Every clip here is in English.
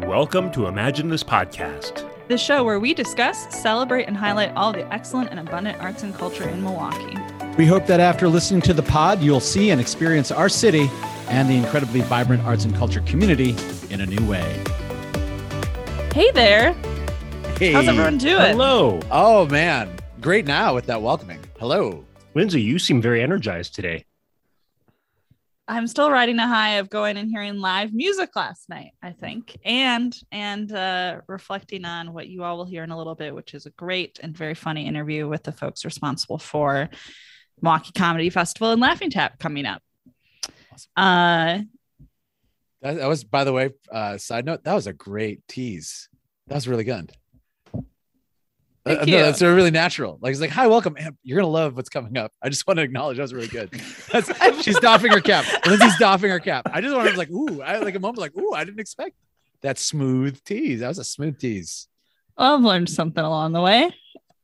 Welcome to Imagine This Podcast, the show where we discuss, celebrate, and highlight all the excellent and abundant arts and culture in Milwaukee. We hope that after listening to the pod, you'll see and experience our city and the incredibly vibrant arts and culture community in a new way. Hey there. Hey. How's everyone doing? Hello. Oh, man. Great now with that welcoming. Hello. Lindsay, you seem very energized today. I'm still riding a high of going and hearing live music last night, I think, and reflecting on what you all will hear in a little bit, which is a great and very funny interview with the folks responsible for Milwaukee Comedy Festival and Laughing Tap coming up. Awesome. That was, by the way, side note, that was a great tease. That was really good. Thank you. No, that's really natural. Like, it's like, hi, welcome. Man, you're going to love what's coming up. I just want to acknowledge that was really good. She's doffing her cap. Lindsay's doffing her cap. I just wanted to like, ooh, I like a moment like, ooh, I didn't expect that smooth tease. That was a smooth tease. Well, I've learned something along the way.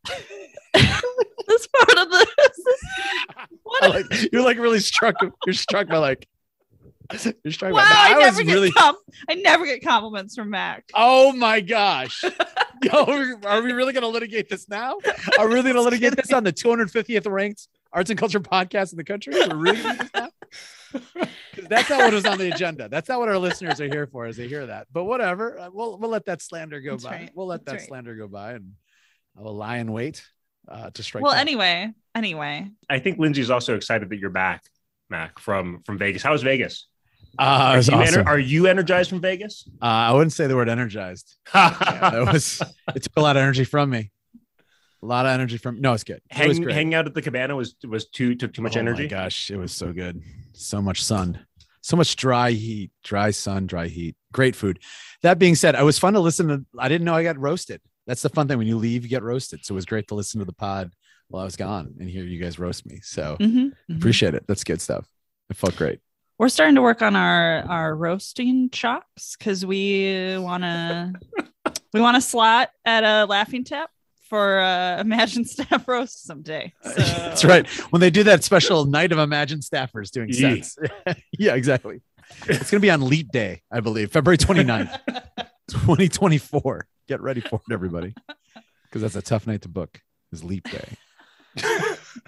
This part of You're like really struck. You're struck by like, you're struck wow, by I never get compliments from Mac. Oh my gosh. Yo, are we really going to litigate this now? Are we really going to litigate this on the 250th ranked arts and culture podcast in the country? We're really going to do this now? Because that's not what was on the agenda. That's not what our listeners are here for, as they hear that. But whatever, we'll let that slander go by. Right. We'll let that slander go by, and I will lie in wait to strike. Well, back. anyway. I think Lindsay's also excited that you're back, Mac, from Vegas. How was Vegas? It was awesome. Are you energized from Vegas? I wouldn't say the word energized. It took a lot of energy from me. No, it's good. It was great. Hanging out at the cabana took too much energy. Oh my gosh, it was so good. So much sun, so much dry heat, dry sun, dry heat. Great food. That being said, it was fun to listen to. I didn't know I got roasted. That's the fun thing. When you leave, you get roasted. So it was great to listen to the pod while I was gone and hear you guys roast me. So appreciate it. That's good stuff. It felt great. We're starting to work on our roasting chops because we want to slot at a Laughing Tap for Imagine Staff Roast someday. So. That's right. When they do that special night of Imagine Staffers doing sets. Yeah, exactly. It's going to be on Leap Day, I believe, February 29th, 2024. Get ready for it, everybody. Because that's a tough night to book, is Leap Day.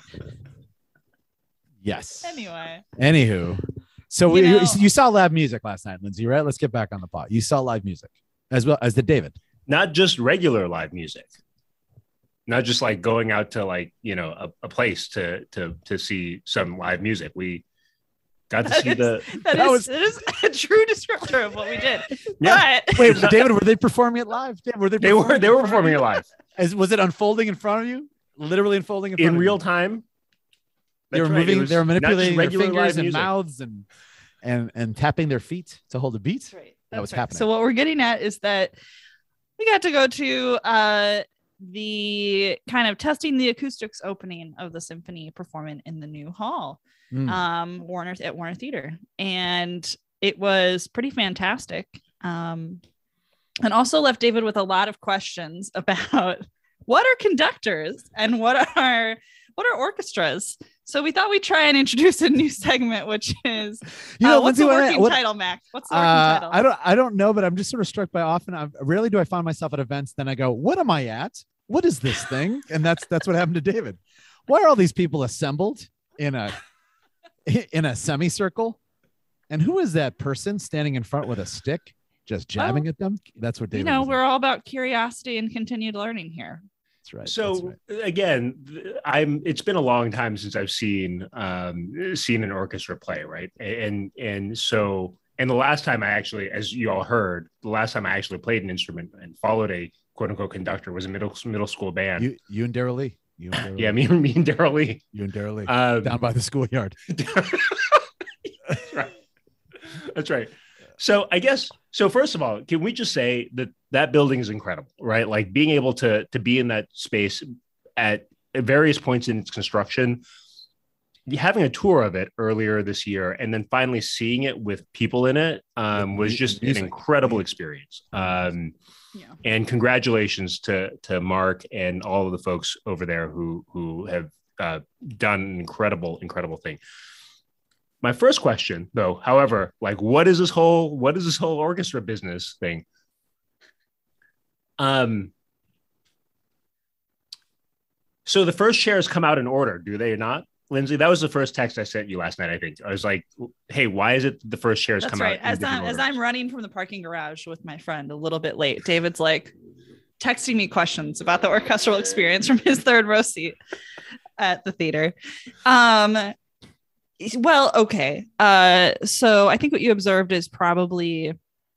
Yes. Anywho. So you saw live music last night, Lindsay, right? Let's get back on the pot. You saw live music as well as did David. Not just regular live music. Not just like going out to like, a place to see some live music. We got to see that is a true descriptor of what we did. Yeah. But wait, David, were they performing it live? They were performing it live. Was it unfolding in front of you? Literally unfolding in real time? They were moving. They were manipulating their fingers and mouths and tapping their feet to hold a beat. That's right. That was happening. So what we're getting at is that we got to go to the kind of testing the acoustics opening of the symphony performing in the new hall, Warner Theater, and it was pretty fantastic. And also left David with a lot of questions about what are conductors and what are orchestras. So we thought we'd try and introduce a new segment, which is, what's the working title, Mac? What's the working title? I don't know, but I'm just sort of struck by rarely do I find myself at events. Then I go, what am I at? What is this thing? And that's what happened to David. Why are all these people assembled in a semicircle? And who is that person standing in front with a stick, just jabbing at them? That's what David. We're all about curiosity and continued learning here. Right. So again, it's been a long time since I've seen an orchestra play, right? And the last time I actually, as you all heard, played an instrument and followed a quote unquote conductor was a middle school band. You and Daryl Lee. Yeah, me and Daryl Lee. You and Daryl Lee down by the schoolyard. That's right. So I guess, first of all, can we just say that building is incredible, right? Like being able to be in that space at various points in its construction, having a tour of it earlier this year, and then finally seeing it with people in it was just an incredible experience. And congratulations to Mark and all of the folks over there who have done an incredible thing. My first question, though, however, like what is this whole orchestra business thing? Um, so the first shares come out in order, do they not, Lindsay? That was the first text I sent you last night. I think I was like, "Hey, why is it the first shares That's come right. out?" As I'm running from the parking garage with my friend a little bit late, David's like texting me questions about the orchestral experience from his third row seat at the theater. Well, okay. So I think what you observed is probably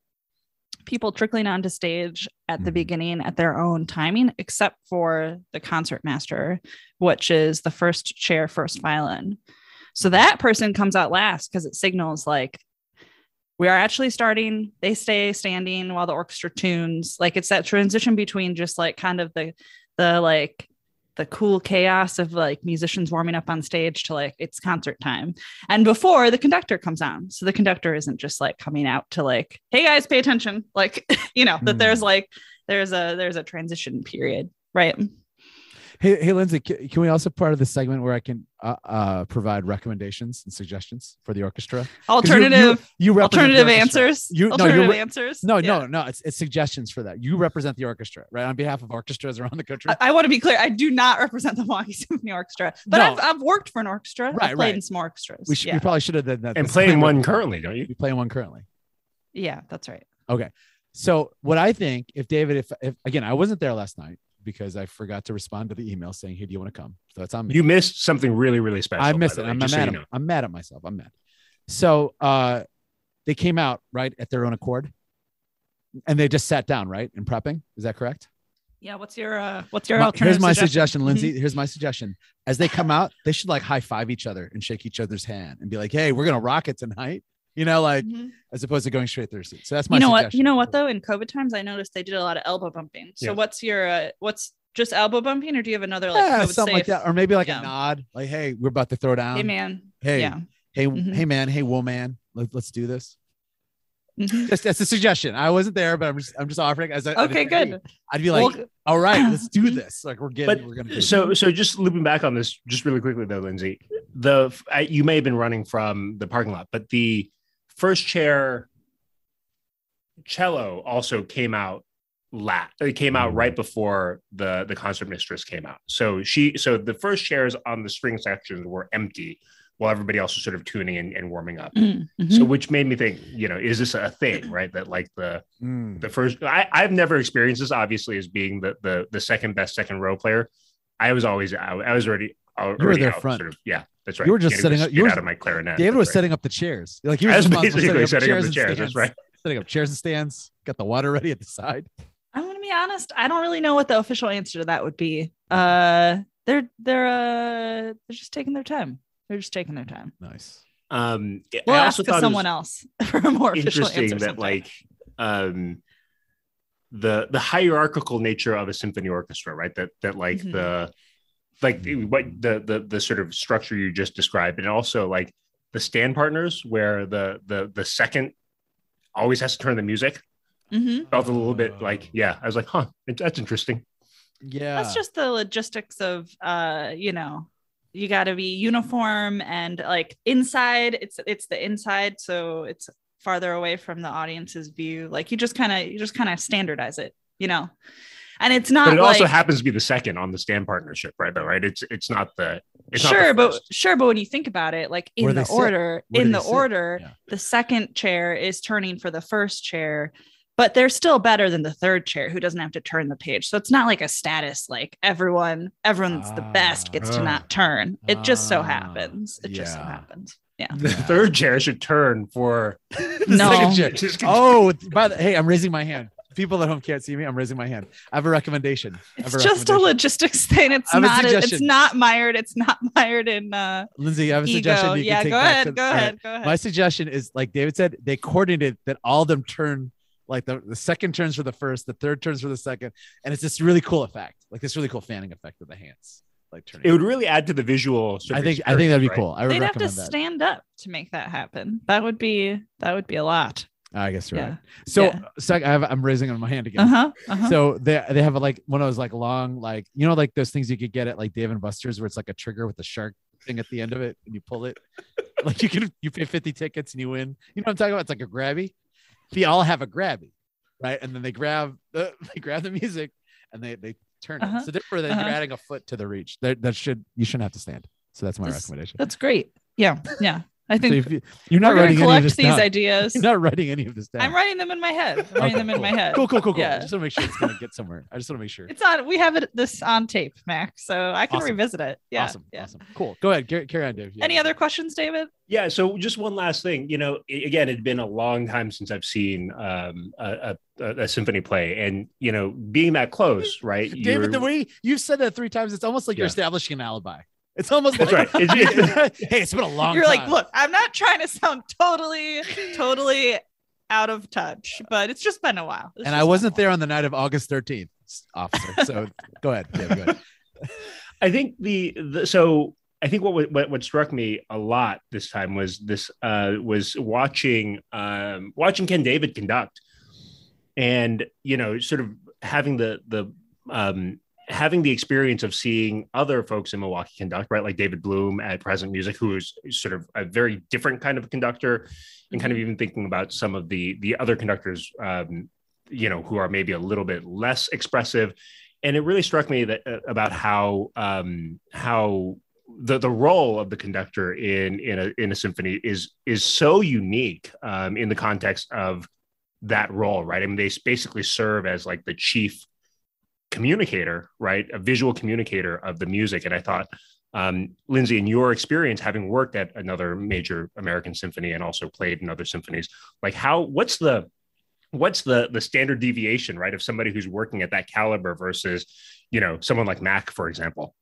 people trickling onto stage at the beginning at their own timing, except for the concertmaster, which is the first chair, first violin. So that person comes out last because it signals like we are actually starting. They stay standing while the orchestra tunes. Like it's that transition between just like kind of the like the cool chaos of like musicians warming up on stage to like it's concert time, and before the conductor comes on. So the conductor isn't just like coming out to like, hey guys, pay attention, like that there's a transition period, right? Hey, Lindsay, can we also part of the segment where I can provide recommendations and suggestions for the orchestra? Alternative answers. Answers. No. It's suggestions for that. You represent the orchestra, right? On behalf of orchestras around the country. I want to be clear. I do not represent the Milwaukee Symphony Orchestra, but no. I've worked for an orchestra. Right, I've played in some orchestras. We probably should have done that. And playing one currently, don't you? You play one currently. Yeah, that's right. Okay. So what I think, if David, if again, I wasn't there last night, because I forgot to respond to the email saying, "Hey, do you want to come?" So that's on me. You missed something really, really special. I missed it. I'm mad at myself. I'm mad. So they came out right at their own accord, and they just sat down right in prepping. Is that correct? Yeah. What's your alternative? Here's my suggestion, Lindsay. Here's my suggestion. As they come out, they should like high five each other and shake each other's hand and be like, "Hey, we're gonna rock it tonight." As opposed to going straight through. So that's my suggestion. You know what though? In COVID times, I noticed they did a lot of elbow bumping. So what's your what's just elbow bumping, or do you have another like something like that, or maybe like a nod, like, "Hey, we're about to throw down. Hey man. Hey, hey man. Hey woman. Let's do this." That's a suggestion. I wasn't there, but I'm just offering as a okay, good. I'd be like, all right, let's do this. Like we're gonna do so just looping back on this just really quickly though, Lindsay, you may have been running from the parking lot, but the first chair cello also came out It came out right before the concert mistress came out. So the first chairs on the string sections were empty while everybody else was sort of tuning in and warming up. Mm-hmm. So which made me think, is this a thing, right? That like the first, I've never experienced this obviously as being the second best second row player. I was always already you were there out, front. Sort of, yeah, that's right. You were just setting up. You were out of my clarinet. David was setting up the chairs. Like he was basically setting up the chairs. That's right. Setting up chairs and stands. Got the water ready at the side. I'm gonna be honest. I don't really know what the official answer to that would be. They're just taking their time. They're just taking their time. Nice. We'll ask someone else for a more official answer. Interesting that like the hierarchical nature of a symphony orchestra, right? That like the sort of structure you just described, and also like the stand partners where the second always has to turn the music. Felt a little bit like, I was like, that's interesting. Yeah, that's just the logistics of you got to be uniform, and like inside it's the inside, so it's farther away from the audience's view. Like you just kind of standardize it, and it's not. But it also happens to be the second on the stand partnership, right? But right, it's not the. But when you think about it, like in the order, the second chair is turning for the first chair. But they're still better than the third chair who doesn't have to turn the page. So it's not like a status, like everyone's the best gets to not turn. It just so happens. Just so happens. Yeah. The third chair should turn for the second chair. Hey, I'm raising my hand. People at home can't see me. I'm raising my hand. I have a recommendation. It's just a logistics thing. It's not mired. It's not mired in Lindsay, I have a suggestion. Yeah, go ahead. My suggestion is, like David said, they coordinated that all of them turn. Like the second turns for the first, the third turns for the second, and it's this really cool effect, like this really cool fanning effect of the hands, like turning. It would really add to the visual. I think that'd be cool. I would They'd have recommend to stand up to make that happen. That would be a lot. I guess you're right. So, I'm raising my hand again. So they have like one of those like long, like like those things you could get at like Dave and Buster's where it's like a trigger with a shark thing at the end of it, and you pull it. Like you pay 50 tickets and you win. You know what I'm talking about? It's like a grabby. They all have a grabby, right? And then they grab the music and they turn it. So therefore, then you're adding a foot to the reach. You shouldn't have to stand. So that's my recommendation. That's great. Yeah. I think so you're not writing collect these ideas. You're not writing any of this down. I'm writing them in my head. Cool. Yeah. I just want to make sure it's going to get somewhere. I just want to make sure it's on. We have this on tape, Max, so I can revisit it. Yeah. Awesome. Cool. Go ahead. Carry on, Dave. Any other questions, David? Yeah. So just one last thing. Again, it'd been a long time since I've seen a symphony play, and being that close, right? David, the way you've said that 3 times, it's almost like you're establishing an alibi. It's almost that's like, right. Hey, it's been a long You're time. like, look, I'm not trying to sound totally out of touch, but it's just been a while. And I wasn't there on the night of August 13th, officer. So go ahead. Dave, go ahead. I think I think what struck me a lot this time was watching Ken David conduct, and sort of having having the experience of seeing other folks in Milwaukee conduct, right? Like David Bloom at Present Music, who is sort of a very different kind of a conductor, and kind of even thinking about some of the other conductors, who are maybe a little bit less expressive. And it really struck me that about how the role of the conductor in a symphony is so unique in the context of that role, right? I mean, they basically serve as like the chief communicator, right? A visual communicator of the music. And I thought, Lindsay, in your experience, having worked at another major American symphony and also played in other symphonies, like what's the standard deviation, right, of somebody who's working at that caliber versus, someone like Mac, for example?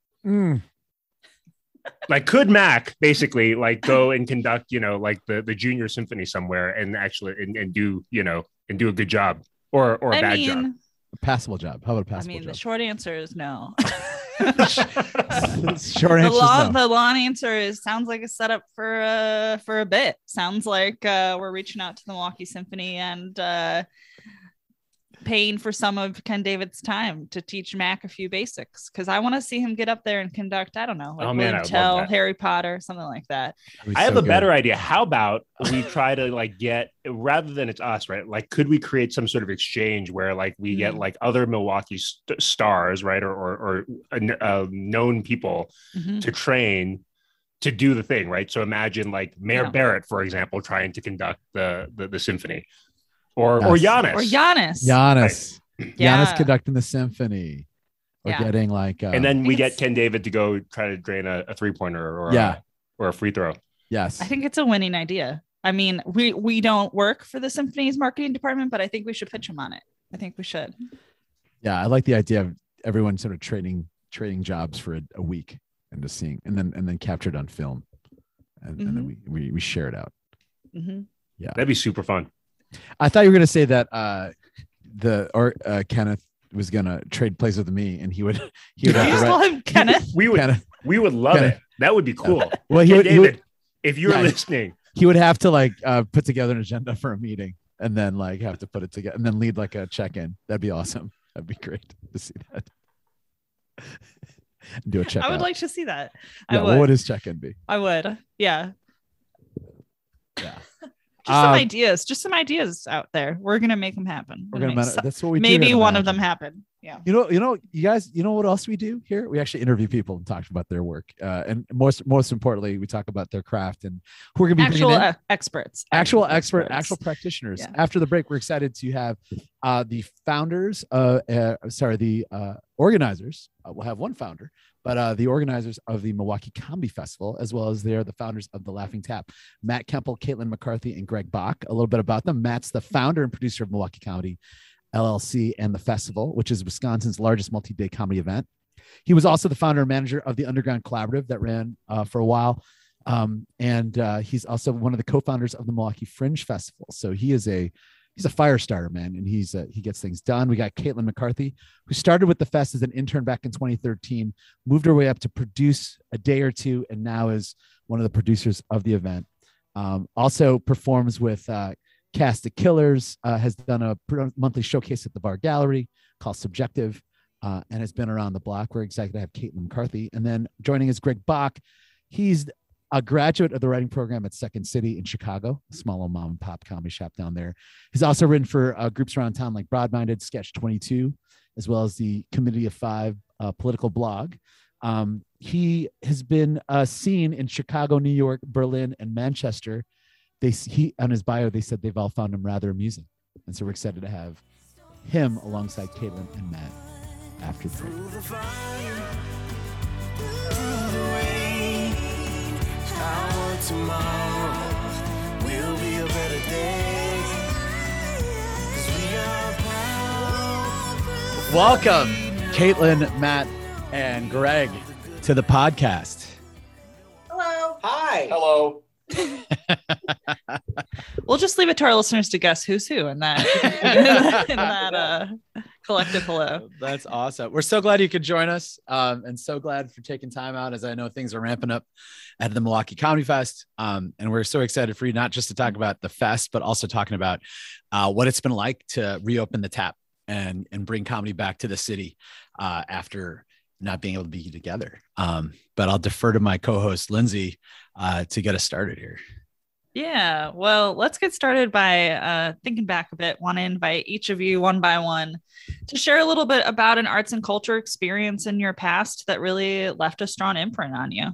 Like, could Mac basically like go and conduct, like the junior symphony somewhere and actually and do a good job or a bad job? A passable job. How about a passable job? The short answer is no. Short answer no. The long answer is sounds like a setup for a bit. Sounds like we're reaching out to the Milwaukee Symphony and paying for some of Ken David's time to teach Mac a few basics, because I want to see him get up there and conduct, I don't know, like William Tell, Harry Potter, something like that. I have a better idea. How about we try to like get, rather than it's us, right? Like, could we create some sort of exchange where like we get like other Milwaukee stars, right? Or known people to train to do the thing, right? So imagine like Mayor Barrett, for example, trying to conduct the symphony. Or Giannis. Giannis. Right. Giannis conducting the symphony. Or getting like and then we get Ken David to go try to drain a 3-pointer or a free throw. Yes. I think it's a winning idea. I mean, we don't work for the symphony's marketing department, but I think we should pitch him on it. I think we should. Yeah, I like the idea of everyone sort of trading jobs for a week and just seeing and then captured on film. And then we share it out. Mm-hmm. Yeah. That'd be super fun. I thought you were going to say that Kenneth was going to trade places with me, and he would have call him Kenneth. We would love it. That would be cool. Well, David, if you're listening, he would have to like put together an agenda for a meeting, and then like have to put it together, and then lead like a check-in. That'd be awesome. That'd be great to see that. Do a check. I would like to see that. Yeah, what would his check-in be? I would. Yeah. Yeah. Just some ideas out there. We're gonna make them happen. That's what we maybe do. One of them happen. Yeah. You guys, you know what else we do here? We actually interview people and talk about their work. And most importantly, we talk about their craft and who we're gonna be actual experts. Actual practitioners. Yeah. After the break, we're excited to have the founders, the organizers. We'll have one founder, but the organizers of the Milwaukee Comedy Festival, as well as they're the founders of the Laughing Tap, Matt Kemple, Caitlin McCarthy, and Greg Bach. A little bit about them. Matt's the founder and producer of Milwaukee Comedy LLC and the festival, which is Wisconsin's largest multi-day comedy event. He was also the founder and manager of the Underground Collaborative that ran for a while. And he's also one of the co-founders of the Milwaukee Fringe Festival. So he's a fire starter, man. And he gets things done. We got Caitlin McCarthy, who started with the fest as an intern back in 2013, moved her way up to produce a day or two, and now is one of the producers of the event. Also performs with Cast of Killers, has done a monthly showcase at the Bar Gallery called Subjective, and has been around the block. We're excited to have Caitlin McCarthy. And then joining us, Greg Bach. He's a graduate of the writing program at Second City in Chicago, a small little mom and pop comedy shop down there. He's also written for groups around town like Broadminded, Sketch 22, as well as the Committee of Five political blog. He has been seen in Chicago, New York, Berlin, and Manchester. He on his bio, they said they've all found him rather amusing. And so we're excited to have him alongside Caitlin and Matt after the break. Tomorrow will be a better day. Welcome, Caitlin, Matt, and Greg to the podcast. Hello. Hi. Hello. We'll just leave it to our listeners to guess who's who in that collective hello. That's awesome. We're so glad you could join us, and so glad for taking time out, as I know things are ramping up at the Milwaukee Comedy Fest. And we're so excited for you, not just to talk about the fest, but also talking about what it's been like to reopen the tap and bring comedy back to the city after not being able to be together. But I'll defer to my co-host, Lindsay, to get us started here. Yeah, well, let's get started by thinking back a bit. Want to invite each of you one by one to share a little bit about an arts and culture experience in your past that really left a strong imprint on you.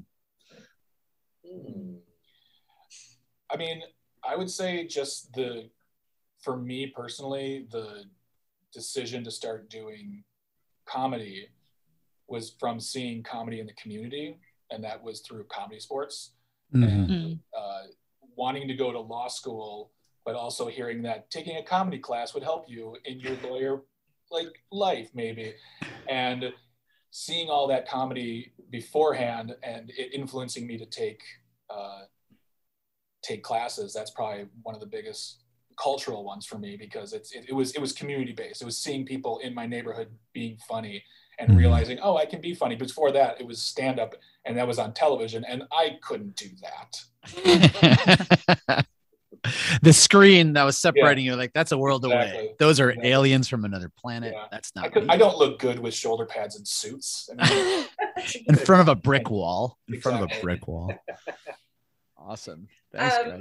I mean, I would say just for me personally, the decision to start doing comedy was from seeing comedy in the community, and that was through Comedy Sports. Mm-hmm. And wanting to go to law school, but also hearing that taking a comedy class would help you in your lawyer life maybe, and seeing all that comedy beforehand and it influencing me to take classes. That's probably one of the biggest cultural ones for me, because it was community based. It was seeing people in my neighborhood being funny and realizing, oh, I can be funny. Before that, it was stand up, and that was on television, and I couldn't do that. The screen that was separating you, like, that's a world away. Exactly. Those are aliens from another planet. Yeah. That's not I don't look good with shoulder pads and suits. I mean, in front of a brick wall. In front of a Exactly. brick wall. Awesome. Thanks, Greg.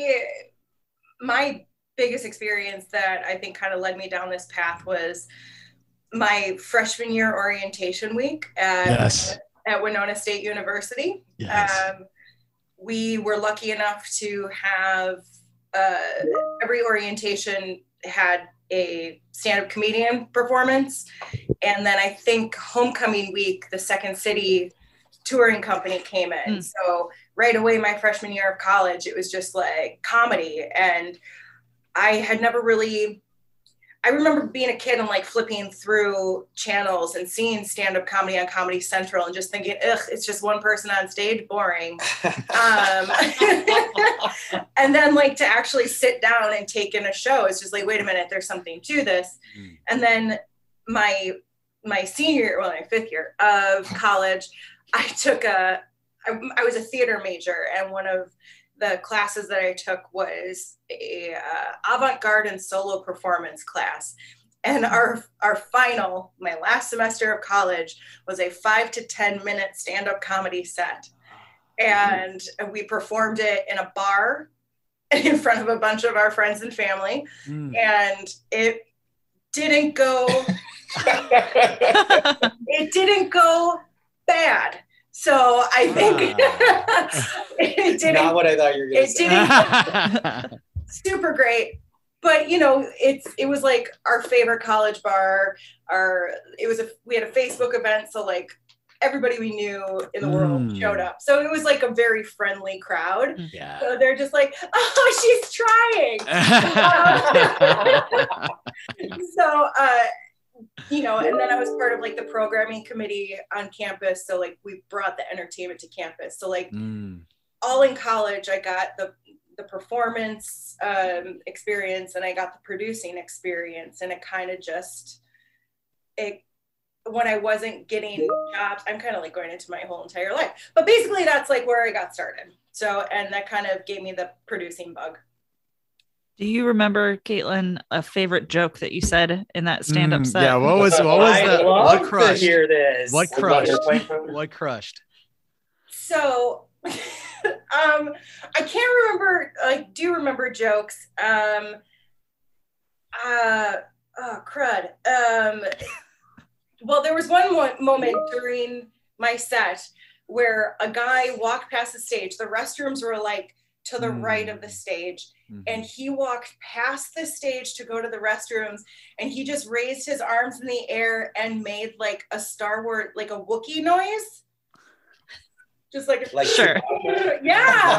My biggest experience that I think kind of led me down this path was my freshman year orientation week at Winona State University. Yes. We were lucky enough to have every orientation had a stand-up comedian performance. And then I think homecoming week, the Second City touring company came in. So right away, my freshman year of college, it was just like comedy. And I had never really, I remember being a kid and like flipping through channels and seeing stand-up comedy on Comedy Central and just thinking, ugh, it's just one person on stage, boring. And then like to actually sit down and take in a show, it's just like, wait a minute, there's something to this. And then my senior year, well, my fifth year of college, I was a theater major, and one of the classes that I took was a avant-garde and solo performance class. And our final, my last semester of college, was a 5 to 10 minute stand-up comedy set. And we performed it in a bar in front of a bunch of our friends and family. And it didn't go, bad. So I think it didn't. Not what I thought you were going to say. It didn't super great, but you know, it was like our favorite college bar. We had a Facebook event, so like everybody we knew in the world showed up. So it was like a very friendly crowd. Yeah. So they're just like, oh, she's trying. So you know, and then I was part of like the programming committee on campus. So like we brought the entertainment to campus. So like all in college, I got the performance experience, and I got the producing experience. And it kind of when I wasn't getting jobs, I'm kind of like going into my whole entire life. But basically that's like where I got started. So, and that kind of gave me the producing bug. Do you remember, Caitlin, a favorite joke that you said in that stand-up set? Yeah, what was I'd love what crushed? to hear this. What crushed? What crushed? So I can't remember. I do remember jokes. Oh crud. Well, there was one moment during my set where a guy walked past the stage. The restrooms were like to the right of the stage, and he walked past the stage to go to the restrooms, and he just raised his arms in the air and made like a Star Wars, like a Wookiee noise. Just like sure. Yeah,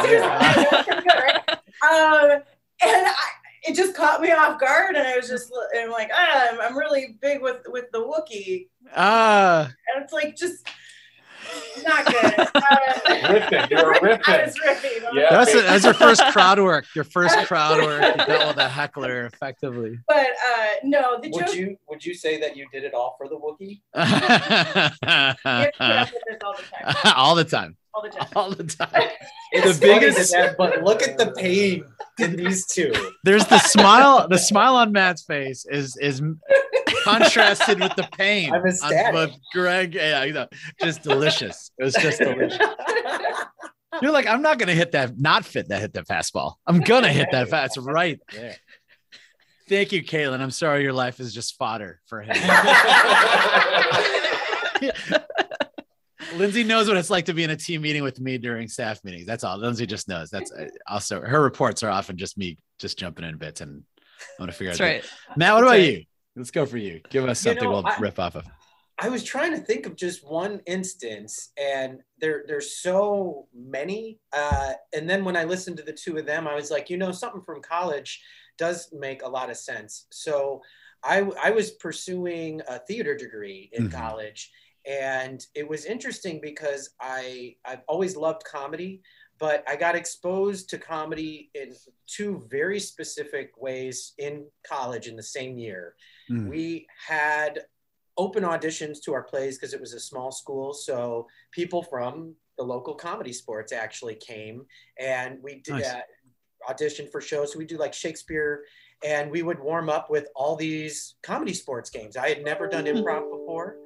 and it just caught me off guard, and I was just, I'm like, I'm really big with the Wookiee. And it's like just not good. Riffing, you were riffing. I was riffing. Yeah, That's your first crowd work. Your first crowd work. You dealt with a heckler effectively. But no, the joke. Would you say that you did it all for the Wookiee? You have to put up with this all the time. All the time. All the time. All the time. It's the biggest, but look at the pain in these two. There's the smile. The smile on Matt's face is contrasted with the pain I'm ecstatic. on both Greg. Yeah, you know, just delicious. It was just delicious. You're like, I'm not gonna hit that fastball. I'm gonna hit that fast right there. Thank you, Caitlin. I'm sorry your life is just fodder for him. Lindsay knows what it's like to be in a team meeting with me during staff meetings. That's all. Lindsay just knows. That's also her reports are often just me just jumping in bits, and I'm gonna figure That's out. right. Matt, what about you? Let's go for you. Give us something we'll rip off of. I was trying to think of just one instance, and there's so many. And then when I listened to the two of them, I was like, something from college does make a lot of sense. So I was pursuing a theater degree in college, and it was interesting because I've always loved comedy, but I got exposed to comedy in two very specific ways in college in the same year. We had open auditions to our plays because it was a small school. So people from the local comedy sports actually came, and we did audition for shows. So we do like Shakespeare, and we would warm up with all these comedy sports games. I had never done improv before.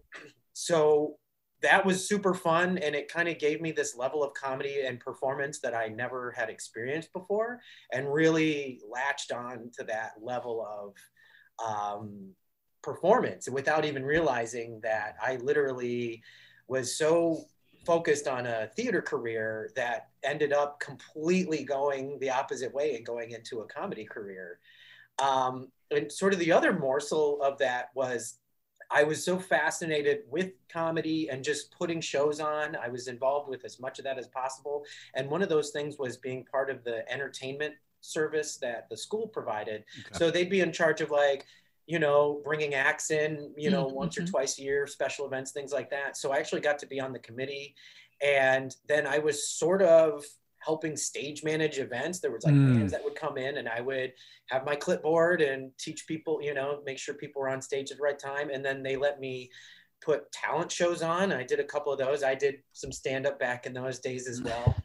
So that was super fun, and it kind of gave me this level of comedy and performance that I never had experienced before, and really latched on to that level of performance without even realizing that I literally was so focused on a theater career that ended up completely going the opposite way and going into a comedy career. And sort of the other morsel of that was I was so fascinated with comedy and just putting shows on. I was involved with as much of that as possible. And one of those things was being part of the entertainment service that the school provided. Okay. So they'd be in charge of bringing acts in, once or twice a year, special events, things like that. So I actually got to be on the committee. And then I was sort of helping stage manage events. There was bands that would come in, and I would have my clipboard and teach people, make sure people were on stage at the right time. And then they let me put talent shows on. I did a couple of those. I did some stand-up back in those days as well.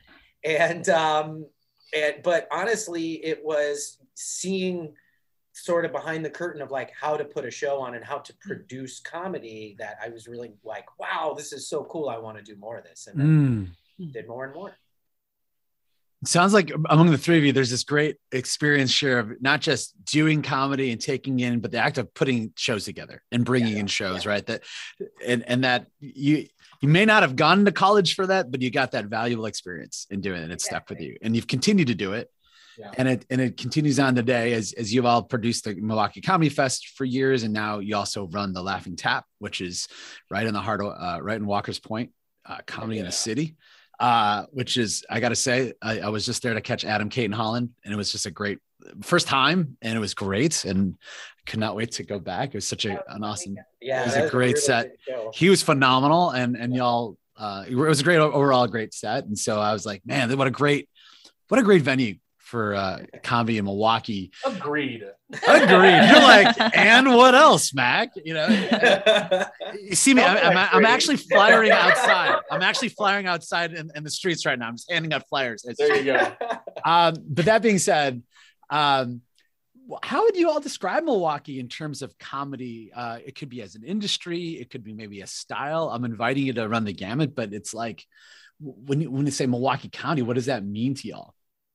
But honestly, it was seeing sort of behind the curtain of how to put a show on and how to produce comedy that I was really like, wow, this is so cool. I want to do more of this. And then did more and more. It sounds like among the three of you, there's this great experience share of not just doing comedy and taking in, but the act of putting shows together and bringing in shows, right? That, and that you may not have gone to college for that, but you got that valuable experience in doing it, and it stuck with you, and you've continued to do it. Yeah. And it continues on today as you've all produced the Milwaukee Comedy Fest for years. And now you also run the Laughing Tap, which is right in the heart of, right in Walker's Point, comedy in the city. Which is, I got to say, I was just there to catch Adam, Kate, and Holland, and it was just a great first time, and it was great, and I could not wait to go back. It was such an awesome, it was a great set. He was phenomenal, and y'all, it was a great overall great set, and so I was like, man, what a great venue for comedy in Milwaukee. Agreed. You're like, and what else, Mac? You see me, I'm actually flyering outside. I'm actually flying outside in the streets right now. I'm just handing out flyers. There you go. But that being said, How would you all describe Milwaukee in terms of comedy? It could be as an industry, it could be maybe a style. I'm inviting you to run the gamut, but it's like when you say Milwaukee County, what does that mean to y'all?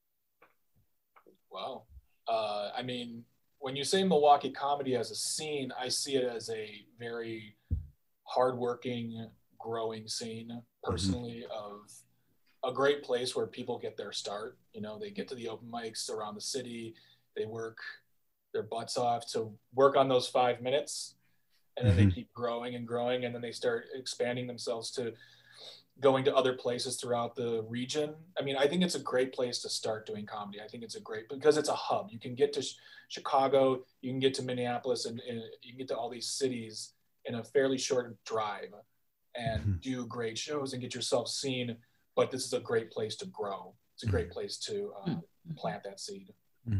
Wow. I mean, when you say Milwaukee comedy as a scene, I see it as a very hardworking, growing scene personally, of a great place where people get their start. You know, they get to the open mics around the city, they work their butts off to work on those 5 minutes, and then they keep growing and growing, and then they start expanding themselves to going to other places throughout the region. I mean, I think it's a great place to start doing comedy. I think it's a great, because it's a hub. You can get to Chicago, you can get to Minneapolis, and you can get to all these cities in a fairly short drive and do great shows and get yourself seen. But this is a great place to grow. It's a great place to plant that seed.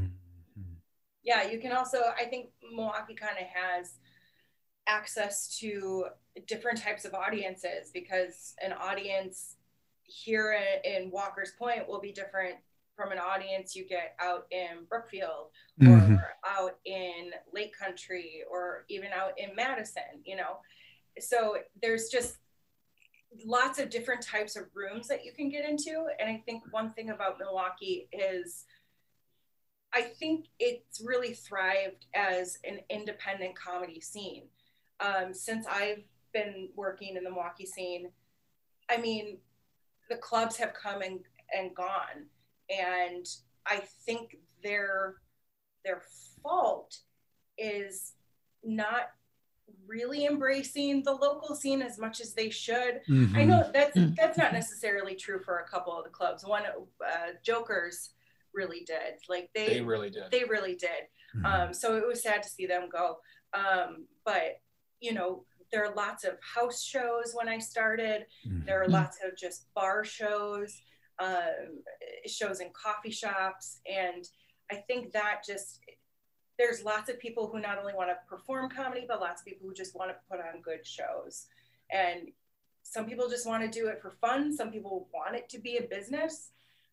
Yeah, you can also, I think Milwaukee kind of has access to different types of audiences, because an audience here in Walker's Point will be different from an audience you get out in Brookfield or out in Lake Country or even out in Madison, you know? So there's just lots of different types of rooms that you can get into. And I think one thing about Milwaukee is I think it's really thrived as an independent comedy scene. Since I've been working in the Milwaukee scene, I mean, the clubs have come and gone. And I think their fault is not really embracing the local scene as much as they should. I know that's not necessarily true for a couple of the clubs. One, Jokers really did. Like they really did. So it was sad to see them go. But you know, there are lots of house shows when I started. There are lots of just bar shows, shows in coffee shops. And I think that just, there's lots of people who not only want to perform comedy, but lots of people who just want to put on good shows. And some people just want to do it for fun. Some people want it to be a business.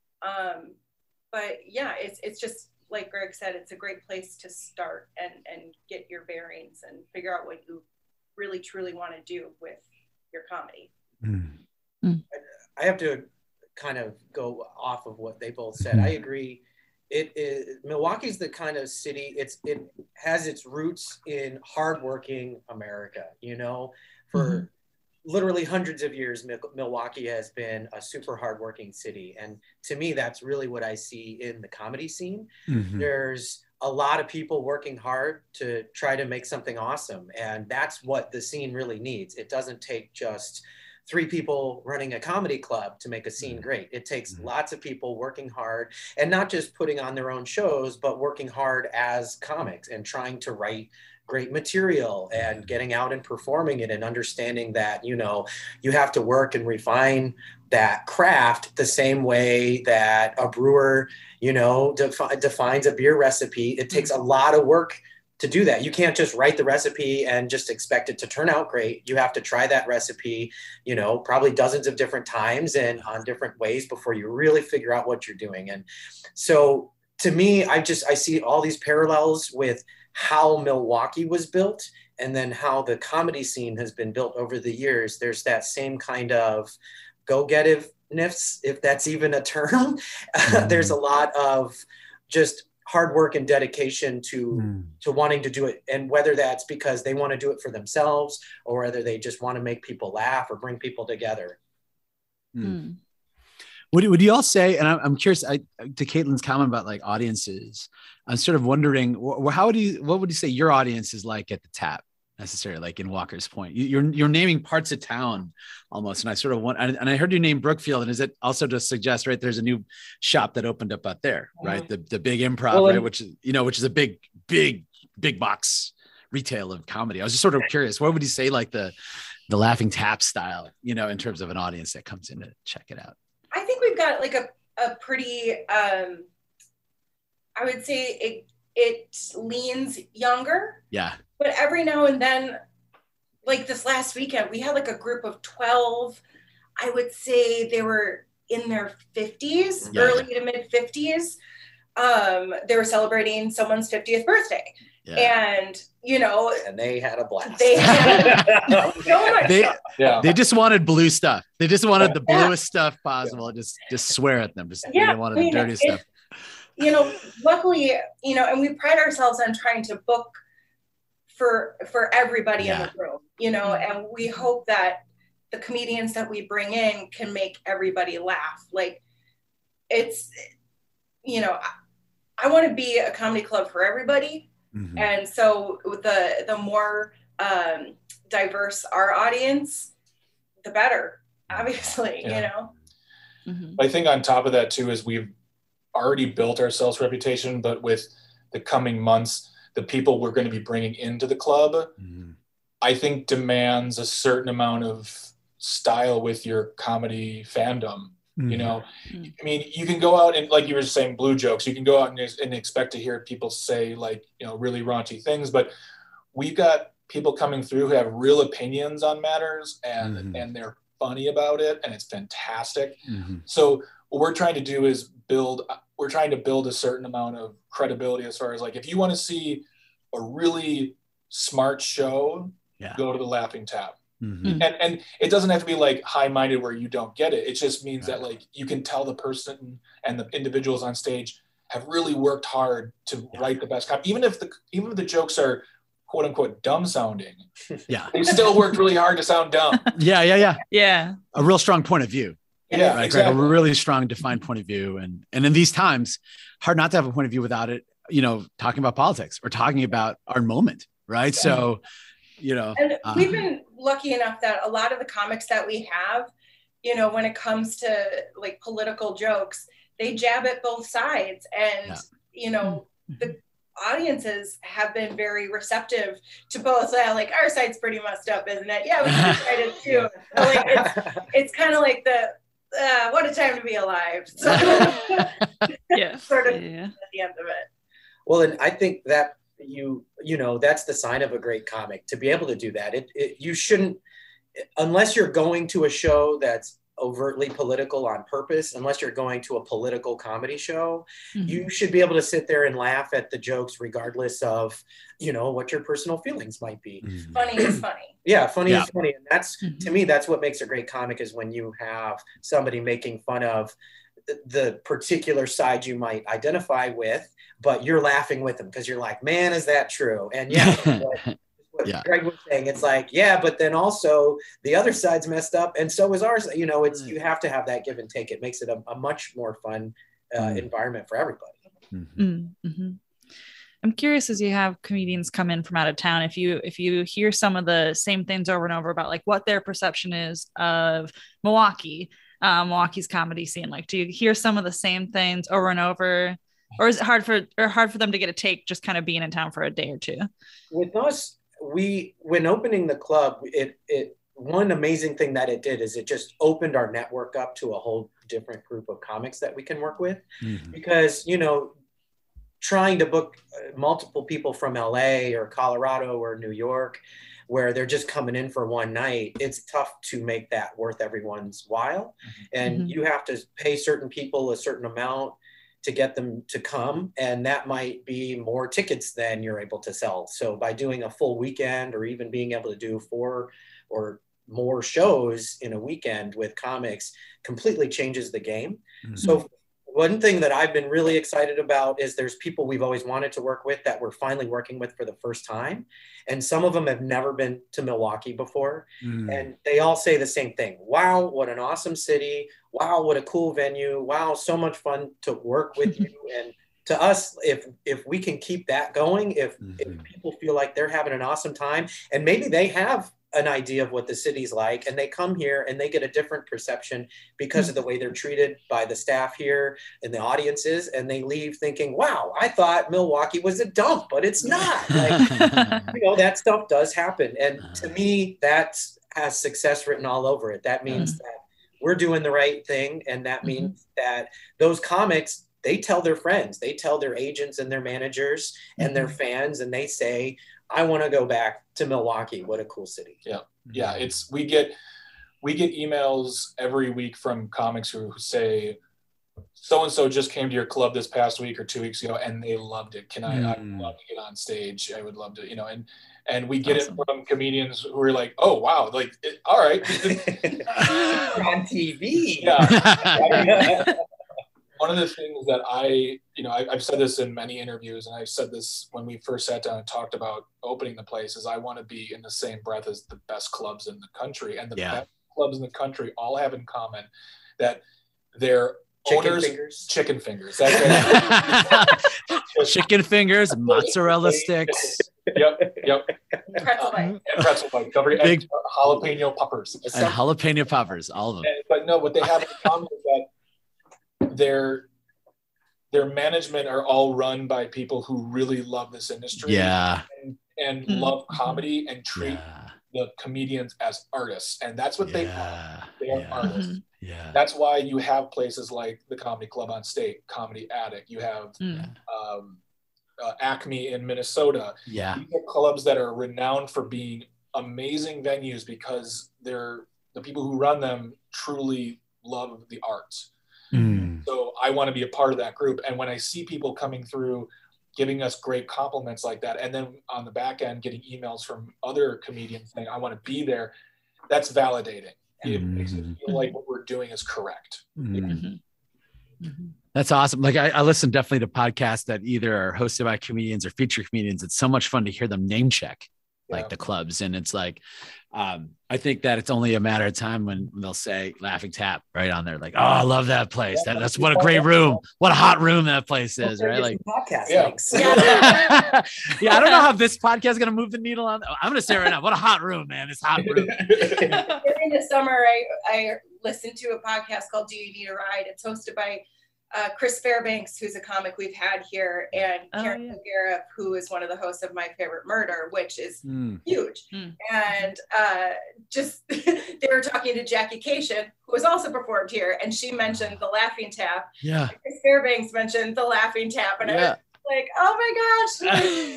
But yeah, it's just, like Greg said, it's a great place to start and get your bearings and figure out what you really truly want to do with your comedy. I have to kind of go off of what they both said. I agree. Milwaukee's the kind of city, it has its roots in hardworking America, you know, for literally hundreds of years, Milwaukee has been a super hardworking city. And to me, that's really what I see in the comedy scene. There's a lot of people working hard to try to make something awesome. And that's what the scene really needs. It doesn't take just 3 people running a comedy club to make a scene great. It takes lots of people working hard and not just putting on their own shows, but working hard as comics and trying to write great material and getting out and performing it and understanding that, you know, you have to work and refine that craft the same way that a brewer, you know, defines a beer recipe. It takes a lot of work to do that. You can't just write the recipe and just expect it to turn out great. You have to try that recipe, you know, probably dozens of different times and on different ways before you really figure out what you're doing. And so to me, I see all these parallels with how Milwaukee was built and then how the comedy scene has been built over the years. There's that same kind of go-get-iveness, if that's even a term. There's a lot of just hard work and dedication to wanting to do it. And whether that's because they want to do it for themselves or whether they just want to make people laugh or bring people together. Would you all say, and I'm curious to Caitlin's comment about like audiences, I'm sort of wondering, what would you say your audience is like at the Tap necessarily, like in Walker's Point? You're naming parts of town almost. And I sort of want, and I heard you name Brookfield, and is it also to suggest, right, there's a new shop that opened up out there, right? The Big Improv, right? Which is a big box retail of comedy. I was just sort of curious, what would you say like the Laughing Tap style, you know, in terms of an audience that comes in to check it out? I think we've got like a pretty, I would say it leans younger. Yeah. But every now and then, like this last weekend, we had like a group of 12. I would say they were in their 50s, early to mid 50s. they were celebrating someone's 50th birthday. Yeah. And, And they had a blast. they had so much fun. Yeah. They just wanted blue stuff. They just wanted the bluest stuff possible. Just swear at them. They wanted the dirtiest stuff. Luckily, and we pride ourselves on trying to book for everybody in the room, and we hope that the comedians that we bring in can make everybody laugh. Like it's, I want to be a comedy club for everybody. Mm-hmm. And so the more diverse our audience, the better, obviously, Mm-hmm. I think on top of that too, is we've already built ourselves reputation, but with the coming months, the people we're going to be bringing into the club, I think demands a certain amount of style with your comedy fandom. I mean, you can go out and, like you were saying, blue jokes, you can go out and expect to hear people say like, really raunchy things, but we've got people coming through who have real opinions on matters and they're funny about it. And it's fantastic. So what we're trying to do is build a certain amount of credibility as far as like, if you want to see a really smart show, go to the Laughing Tap. And it doesn't have to be like high-minded where you don't get it. It just means that like you can tell the person and the individuals on stage have really worked hard to write the best comedy. Even if the jokes are quote unquote dumb sounding, they still worked really hard to sound dumb. Yeah. A real strong point of view. Yeah, right? exactly. A really strong defined point of view. And in these times, hard not to have a point of view without it, talking about politics or talking about our moment. Right. So, and we've been lucky enough that a lot of the comics that we have, when it comes to like political jokes, they jab at both sides. And, the audiences have been very receptive to both. Like, our side's pretty messed up, isn't it? Yeah, we can try it too. So, like, it's kind of like what a time to be alive. So, sort of at the end of it. Well, and I think that that's the sign of a great comic, to be able to do that. You shouldn't, unless you're going to a show that's overtly political on purpose, unless you're going to a political comedy show, you should be able to sit there and laugh at the jokes regardless of, what your personal feelings might be. Funny is funny. Yeah, funny is funny. And that's, to me, that's what makes a great comic, is when you have somebody making fun of the particular side you might identify with, but you're laughing with them because you're like, man, is that true? And what Greg was saying, it's like, but then also the other side's messed up, and so is ours. It's you have to have that give and take. It makes it a much more fun environment for everybody. I'm curious, as you have comedians come in from out of town, if you hear some of the same things over and over about like what their perception is of Milwaukee's comedy scene. Like, do you hear some of the same things over and over? Or is it hard for them to get a take just kind of being in town for a day or two? With us, when opening the club, it one amazing thing that it did is it just opened our network up to a whole different group of comics that we can work with. Because, trying to book multiple people from LA or Colorado or New York, where they're just coming in for one night, it's tough to make that worth everyone's while. And you have to pay certain people a certain amount to get them to come, and that might be more tickets than you're able to sell. So by doing a full weekend, or even being able to do 4 or more shows in a weekend with comics, completely changes the game. So one thing that I've been really excited about is there's people we've always wanted to work with that we're finally working with for the first time. And some of them have never been to Milwaukee before. And they all say the same thing. Wow, what an awesome city. Wow, what a cool venue. Wow, so much fun to work with you. And to us, if we can keep that going, if people feel like they're having an awesome time, and maybe they have an idea of what the city's like, and they come here and they get a different perception because of the way they're treated by the staff here and the audiences, and they leave thinking, wow, I thought Milwaukee was a dump, but it's not. Like, that stuff does happen. And to me, that has success written all over it. That means that we're doing the right thing. And that means that those comics, they tell their friends, they tell their agents and their managers and their fans, and they say, I want to go back to Milwaukee. What a cool city. Yeah. We get emails every week from comics who say, so-and-so just came to your club this past week or 2 weeks ago and they loved it. I would love to get on stage. I would love to, and we get it from comedians who are like, oh, wow. Like, all right. On TV. Yeah. One of the things that I've said this in many interviews, and I've said this when we first sat down and talked about opening the place, is I want to be in the same breath as the best clubs in the country. And the best clubs in the country all have in common that they're chicken fingers. That's chicken fingers, mozzarella sticks. Yep. Pretzel bite. And pretzel bite. Big jalapeno poppers. And jalapeno poppers, all of them. But no, what they have in common is that their management are all run by people who really love this industry. Yeah. And love comedy and treat the comedians as artists. And that's what they are. They are artists. Yeah. That's why you have places like the Comedy Club on State, Comedy Attic. You have Acme in Minnesota. Yeah. These are clubs that are renowned for being amazing venues because the people who run them truly love the arts. So I want to be a part of that group. And when I see people coming through giving us great compliments like that, and then on the back end getting emails from other comedians saying, I want to be there, that's validating. It makes it feel like what we're doing is correct. That's awesome. Like I listen definitely to podcasts that either are hosted by comedians or feature comedians. It's so much fun to hear them name check like the clubs. And it's like, I think that it's only a matter of time when they'll say Laughing Tap right on there. Like, oh, I love that place. That's what a great room. What a hot room that place is, right? Like podcast links. I don't know how this podcast is going to move the needle on. I'm going to say right now, what a hot room, man. This hot room. During the summer, I listened to a podcast called Do You Need a Ride? It's hosted by Chris Fairbanks, who's a comic we've had here, and Karen Noguera, who is one of the hosts of My Favorite Murder, which is huge. And just they were talking to Jackie Cation, who has also performed here, and she mentioned the Laughing Tap. Yeah. And Chris Fairbanks mentioned the Laughing Tap, and I was like, oh my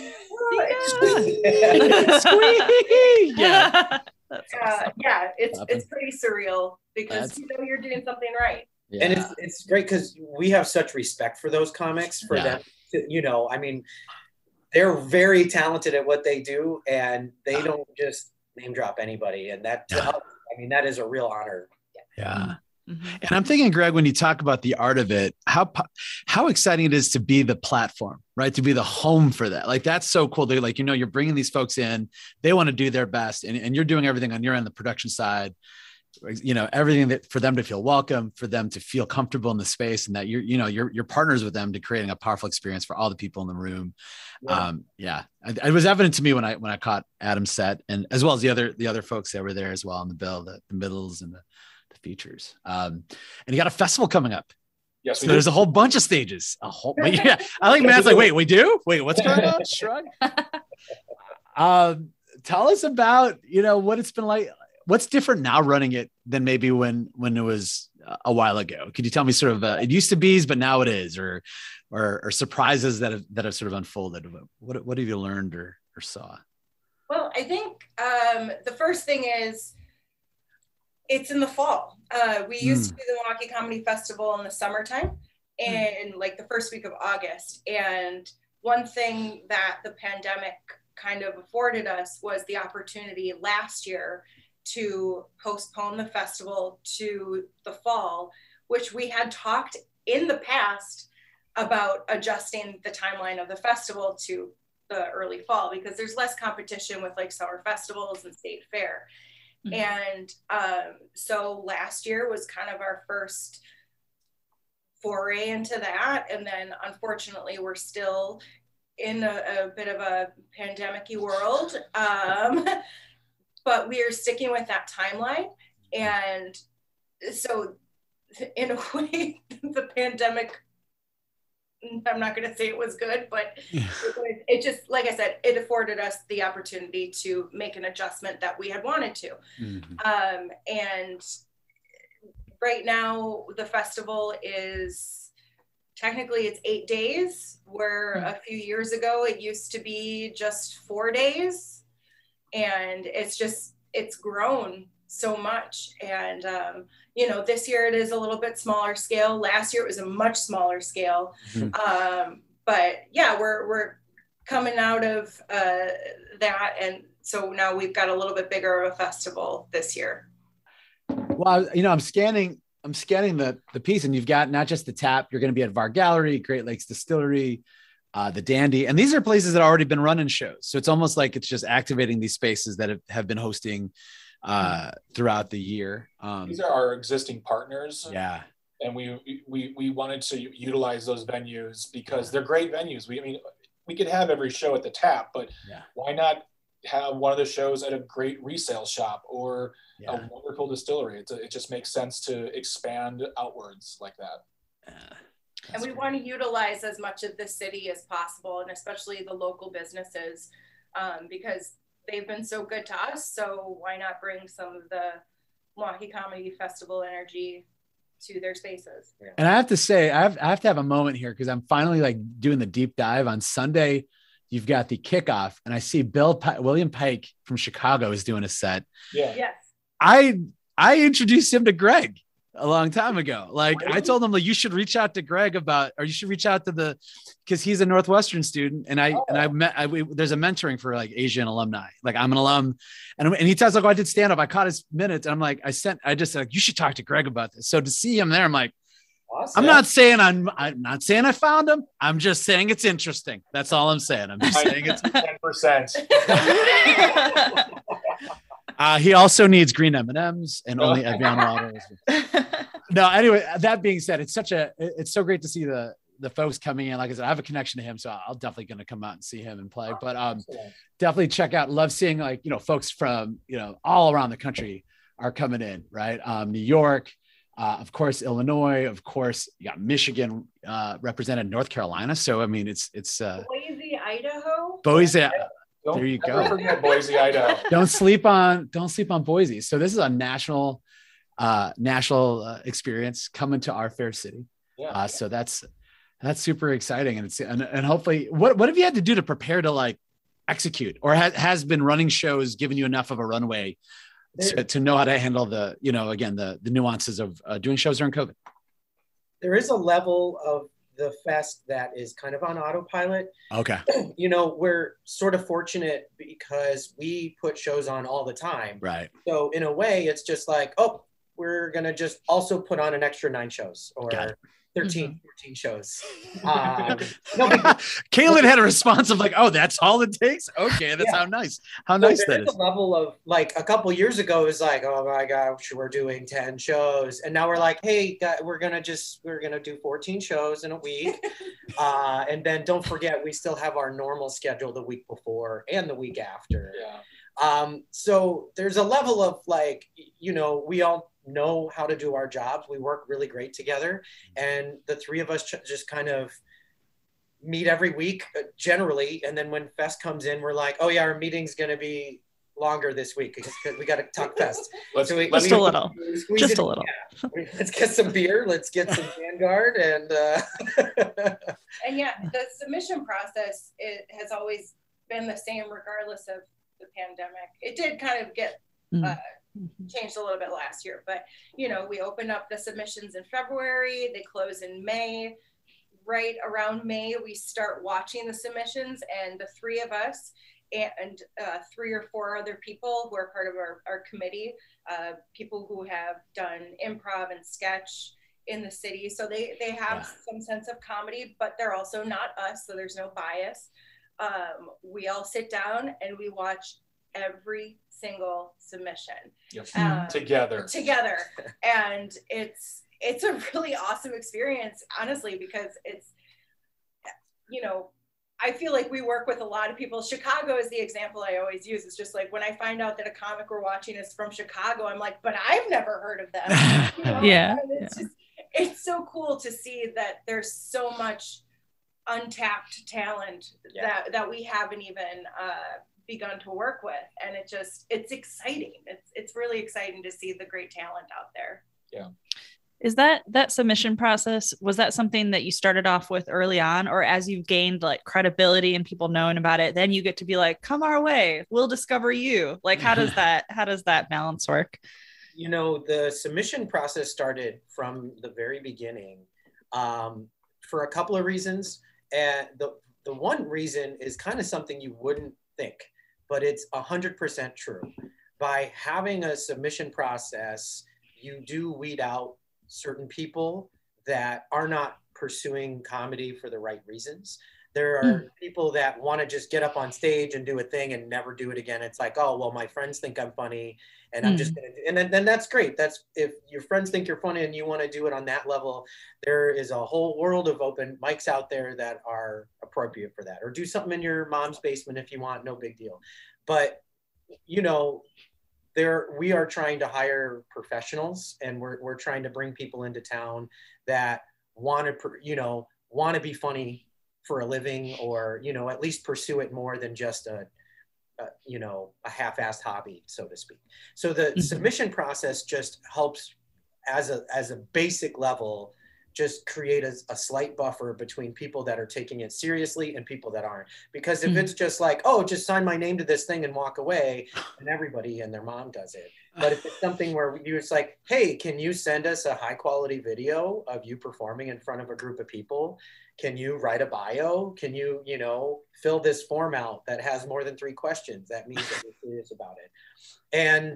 gosh. Squeak. It's pretty surreal because you're doing something right. Yeah. And it's great because we have such respect for those comics, for them to, I mean, they're very talented at what they do, and they don't just name drop anybody. And that, I mean, that is a real honor. Yeah. And I'm thinking, Greg, when you talk about the art of it, how exciting it is to be the platform, right? To be the home for that. Like, that's so cool. They're like, you're bringing these folks in, they want to do their best, and you're doing everything on your end, the production side, everything that for them to feel welcome, for them to feel comfortable in the space, and that you're partners with them to creating a powerful experience for all the people in the room. It was evident to me when I caught Adam's set, and as well as the other folks that were there as well on the bill, the middles and the features. And you got a festival coming up. Yes, so there's a whole bunch of stages. I think Matt's like, wait, we do? Wait, what's going on? Shrug. Tell us about what it's been like. What's different now running it than maybe when it was a while ago? Could you tell me sort of it used to be, but now it is, or surprises that have sort of unfolded? What have you learned or saw? Well, I think the first thing is it's in the fall. We used to do the Milwaukee Comedy Festival in the summertime and like the first week of August. And one thing that the pandemic kind of afforded us was the opportunity last year to postpone the festival to the fall, which we had talked in the past about adjusting the timeline of the festival to the early fall because there's less competition with like summer festivals and state fair. And so last year was kind of our first foray into that. And then unfortunately, we're still in a bit of a pandemic-y world. But we are sticking with that timeline. And so in a way, the pandemic, I'm not going to say it was good, but it just, like I said, it afforded us the opportunity to make an adjustment that we had wanted to. And right now the festival is technically it's 8 days, where a few years ago, it used to be just 4 days. And it's grown so much. And, you know, this year it is a little bit smaller scale. Last year it was a much smaller scale. But yeah, we're coming out of that. And so now we've got a little bit bigger of a festival this year. Well, you know, I'm scanning the piece, and you've got not just the Tap, you're going to be at VAR Gallery, Great Lakes Distillery, the Dandy, and these are places that have already been running shows. So it's almost like it's just activating these spaces that have been hosting throughout the year. These are our existing partners. Yeah. And we wanted to utilize those venues because they're great venues. We could have every show at the Tap, but why not have one of the shows at a great resale shop or a wonderful distillery? It just makes sense to expand outwards like that. And we want to utilize as much of the city as possible, and especially the local businesses, because they've been so good to us. So why not bring some of the Milwaukee Comedy Festival energy to their spaces? And I have to say, I have to have a moment here because I'm finally like doing the deep dive on Sunday. You've got the kickoff, and I see William Pike from Chicago is doing a set. Yeah. Yes. I introduced him to Greg a long time ago. Like I told him, like, you should reach out to Greg or you should reach out to because he's a Northwestern student. And there's a mentoring for like Asian alumni. Like I'm an alum, and he tells like, I did stand up. I caught his minutes, and I'm like, I just said, you should talk to Greg about this. So to see him there, I'm like, awesome. I'm not saying I found him. I'm just saying it's interesting. That's all I'm saying. I'm just saying it's 10%. He also needs green M&Ms and only Evian water. No, anyway, that being said, it's so great to see the folks coming in. Like I said, I have a connection to him, so I'll definitely going to come out and see him and play. But definitely check out. Love seeing like, you know, folks from, you know, all around the country are coming in, right? New York, of course, Illinois, of course, you got Michigan represented, North Carolina. So I mean, it's Boise, Idaho. Boise. There you go. Forget Boise, Idaho. Don't sleep on Boise. So this is a national experience coming to our fair city. Yeah. So that's super exciting. And hopefully what have you had to do to prepare to like execute, or has been running shows given you enough of a runway to know how to handle the, you know, again, the nuances of doing shows during COVID? There is a level of the fest that is kind of on autopilot. Okay. You know, we're sort of fortunate because we put shows on all the time. Right. So in a way, it's just like, oh, we're going to just also put on an extra 9 shows or 13, 14 shows. Kaylin had a response of like, oh, that's all it takes. Okay. That's how nice that is. A level of like a couple years ago, it was like, oh my gosh, we're doing 10 shows. And now we're like, hey, we're going to do 14 shows in a week. And then don't forget, we still have our normal schedule the week before and the week after. Yeah. So there's a level of like, you know, we all know how to do our jobs. We work really great together, and the three of us just kind of meet every week generally. And then when Fest comes in, we're like, oh yeah, our meeting's going to be longer this week because we got to talk Fest. Just a little. Let's get some beer. Let's get some Vanguard. And and yeah, the submission process, it has always been the same regardless of the pandemic. It did kind of get changed a little bit last year, but you know, we opened up the submissions in February, they close in May. Right around May, we start watching the submissions, and the three of us and 3 or 4 other people who are part of our committee, people who have done improv and sketch in the city. So they have some sense of comedy, but they're also not us, so there's no bias. We all sit down and we watch every single submission together, and it's a really awesome experience, honestly, because it's, you know, I feel like we work with a lot of people. Chicago is the example I always use. It's just like when I find out that a comic we're watching is from Chicago, I'm like, but I've never heard of them. You know? Yeah. It's so cool to see that there's so much untapped talent that we haven't even begun to work with, and it's exciting. It's really exciting to see the great talent out there. Is that submission process, was that something that you started off with early on, or as you've gained like credibility and people knowing about it, then you get to be like, come our way, we'll discover you? Like, how does that balance work? You know, the submission process started from the very beginning for a couple of reasons. And the one reason is kind of something you wouldn't think, but it's 100% true. By having a submission process, you do weed out certain people that are not pursuing comedy for the right reasons. There are people that want to just get up on stage and do a thing and never do it again. It's like, oh, well, my friends think I'm funny and I'm just going to, and then that's great. That's, if your friends think you're funny and you want to do it on that level, there is a whole world of open mics out there that are appropriate for that. Or do something in your mom's basement if you want, no big deal. But, you know, we are trying to hire professionals, and we're trying to bring people into town that want to be funny for a living, or, you know, at least pursue it more than just a half-assed hobby, so to speak. So the submission process just helps as a basic level, just create a slight buffer between people that are taking it seriously and people that aren't. Because if it's just like, oh, just sign my name to this thing and walk away, and everybody and their mom does it. But if it's something where it's like, hey, can you send us a high quality video of you performing in front of a group of people? Can you write a bio? Can you, fill this form out that has more than 3 questions? That means that you're serious about it. And,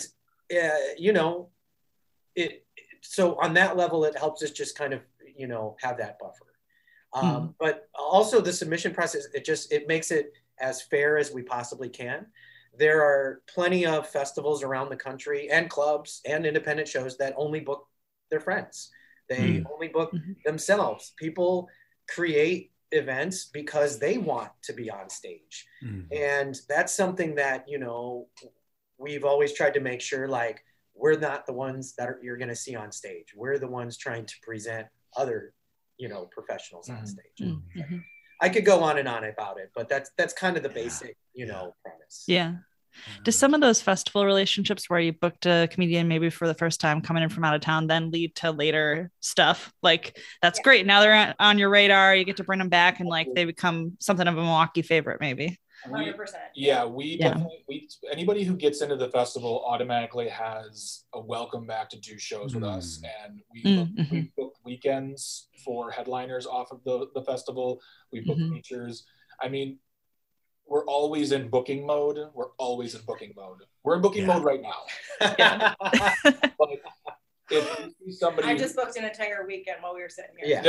so on that level, it helps us just kind of, have that buffer. But also the submission process, it makes it as fair as we possibly can. There are plenty of festivals around the country and clubs and independent shows that only book their friends. They only book themselves. People create events because they want to be on stage. And that's something that, we've always tried to make sure, like, we're not the ones that you're going to see on stage. We're the ones trying to present other, professionals on stage. I could go on and on about it, but that's kind of the basic, premise. Yeah. Do some of those festival relationships where you booked a comedian maybe for the first time coming in from out of town then lead to later stuff? Like, that's great. Now they're on your radar. You get to bring them back and like they become something of a Milwaukee favorite, maybe. 100%. We definitely, anybody who gets into the festival automatically has a welcome back to do shows with us. And we booked weekends for headliners off of the festival. We booked features. I mean, we're always in booking mode. We're in booking mode right now. But if you see somebody, I just booked an entire weekend while we were sitting here.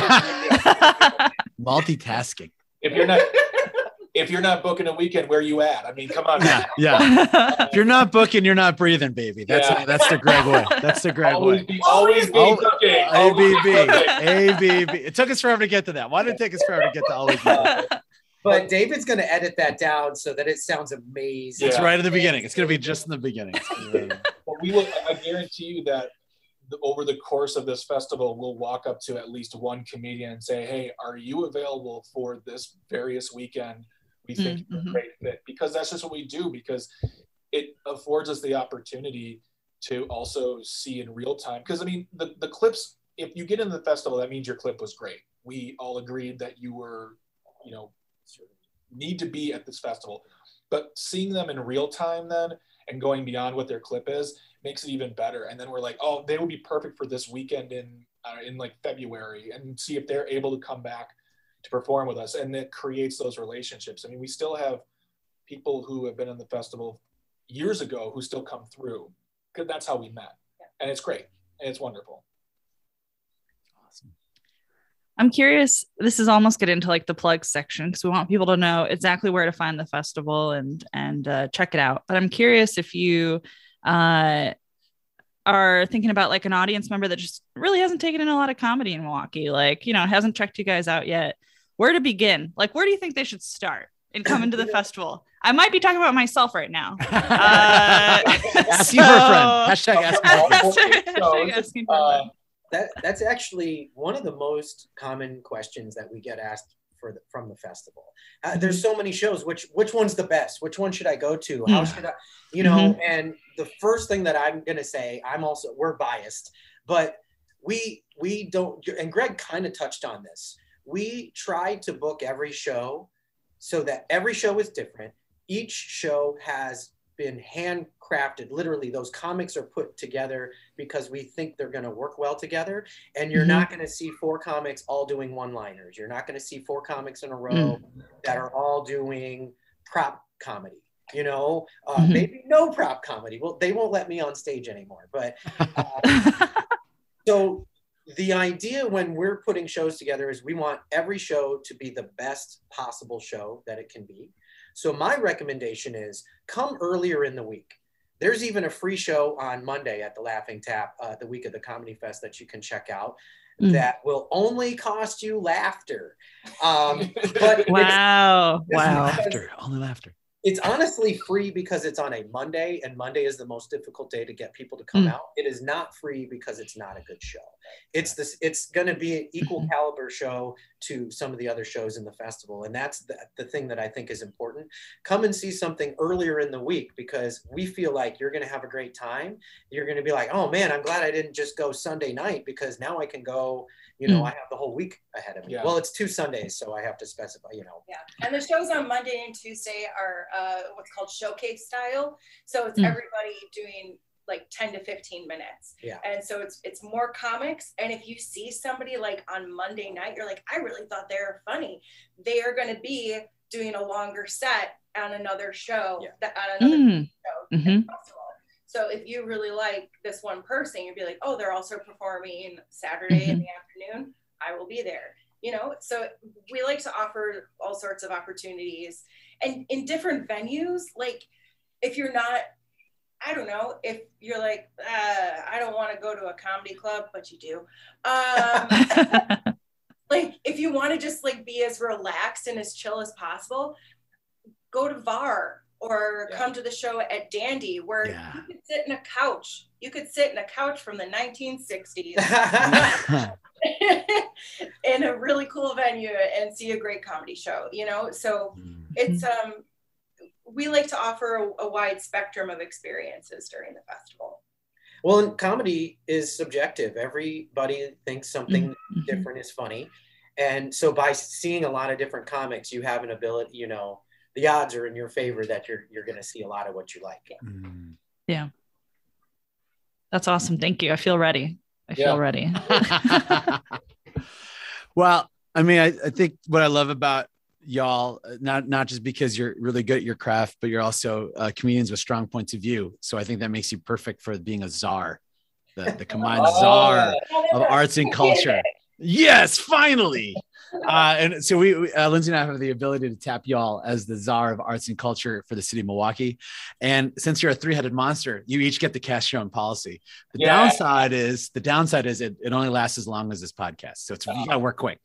Multitasking. If you're not booking a weekend, where you at? I mean, come on. If you're not booking, you're not breathing, baby. That's the Greg way. That's the Greg way. Always be booking. ABB. It took us forever to get to that. Why did it take us forever to get to always be booking? But David's going to edit that down so that it sounds amazing. It's right in the beginning. It's going to be just in the beginning. Well, I guarantee you that over the course of this festival, we'll walk up to at least one comedian and say, hey, are you available for this various weekend? We think you're a great fit, because that's just what we do, because it affords us the opportunity to also see in real time. Because I mean, the clips, if you get into the festival, that means your clip was great. We all agreed that you were, need to be at this festival, but seeing them in real time then and going beyond what their clip is makes it even better. And then we're like, oh, they would be perfect for this weekend in like February, and see if they're able to come back to perform with us. And it creates those relationships. I mean, we still have people who have been in the festival years ago who still come through, because that's how we met. And it's great. And it's wonderful. I'm curious, this is almost get into like the plug section, because we want people to know exactly where to find the festival and check it out. But I'm curious if you are thinking about like an audience member that just really hasn't taken in a lot of comedy in Milwaukee, like, hasn't checked you guys out yet. Where to begin? Like, where do you think they should start in coming to the festival? I might be talking about myself right now. Asking for a friend. Hashtag asking for a friend. That's actually one of the most common questions that we get asked from the festival. There's so many shows. Which one's the best? Which one should I go to? How should I, and the first thing that I'm going to say, we're biased, but we don't, and Greg kind of touched on this. We try to book every show so that every show is different. Each show has been handcrafted. Literally, those comics are put together because we think they're going to work well together. And you're not going to see 4 comics all doing one-liners. You're not going to see 4 comics in a row that are all doing prop comedy. You know, maybe no prop comedy. Well, they won't let me on stage anymore. But so the idea when we're putting shows together is we want every show to be the best possible show that it can be. So my recommendation is come earlier in the week. There's even a free show on Monday at the Laughing Tap, the week of the Comedy Fest, that you can check out that will only cost you laughter. But wow. Laughter, only laughter. It's honestly free because it's on a Monday, and Monday is the most difficult day to get people to come out. It is not free because it's not a good show. It's going to be an equal caliber show to some of the other shows in the festival. And that's the thing that I think is important. Come and see something earlier in the week because we feel like you're going to have a great time. You're going to be like, oh man, I'm glad I didn't just go Sunday night because now I can go, you know, I have the whole week ahead of me. Yeah. Well, it's 2 Sundays, so I have to specify, you know. Yeah, and the shows on Monday and Tuesday are what's called showcase style. So it's everybody doing like 10 to 15 minutes. Yeah. And so it's more comics. And if you see somebody like on Monday night, you're like, I really thought they were funny. They are going to be doing a longer set on another show, on another show at the festival. So if you really like this one person, you'd be like, oh, they're also performing Saturday in the afternoon. I will be there. You know, so we like to offer all sorts of opportunities and in different venues. Like if you're not, I don't know, if you're like, I don't want to go to a comedy club, but you do. Like if you want to just like be as relaxed and as chill as possible, go to VAR or come to the show at Dandy where you could sit in a couch. You could sit in a couch from the 1960s in a really cool venue and see a great comedy show, you know? So it's, we like to offer a wide spectrum of experiences during the festival. Well, and comedy is subjective. Everybody thinks something different is funny. And so by seeing a lot of different comics, you have an ability, you know, the odds are in your favor that you're going to see a lot of what you like. Yeah. That's awesome. Thank you. I feel ready. I feel ready. Well, I mean, I think what I love about y'all, not just because you're really good at your craft, but you're also comedians with strong points of view. So I think that makes you perfect for being a czar, the combined czar of arts and culture. Yes, finally. And so we Lindsay and I have the ability to tap y'all as the czar of arts and culture for the city of Milwaukee. And since you're a 3-headed monster, you each get to cast your own policy. The downside is it only lasts as long as this podcast. So we got to work quick.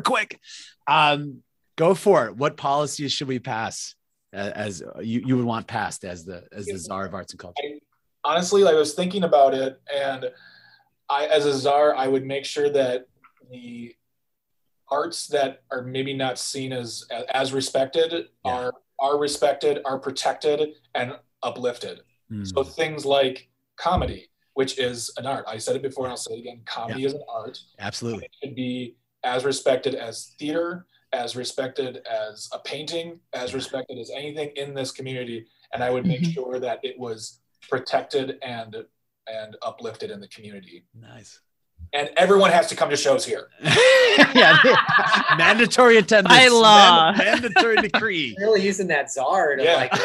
Go for it. What policies should we pass as you would want passed as the czar of arts and culture? Honestly, I was thinking about it, and as a czar, I would make sure that the arts that are maybe not seen as respected are respected, are protected, and uplifted. So things like comedy, which is an art. I said it before and I'll say it again. Comedy is an art. Absolutely. It should be as respected as theater, as respected as a painting, as respected as anything in this community. And I would make sure that it was protected and uplifted in the community. Nice. And everyone has to come to shows here. Mandatory attendance. By law. Mandatory decree. Really using that czar to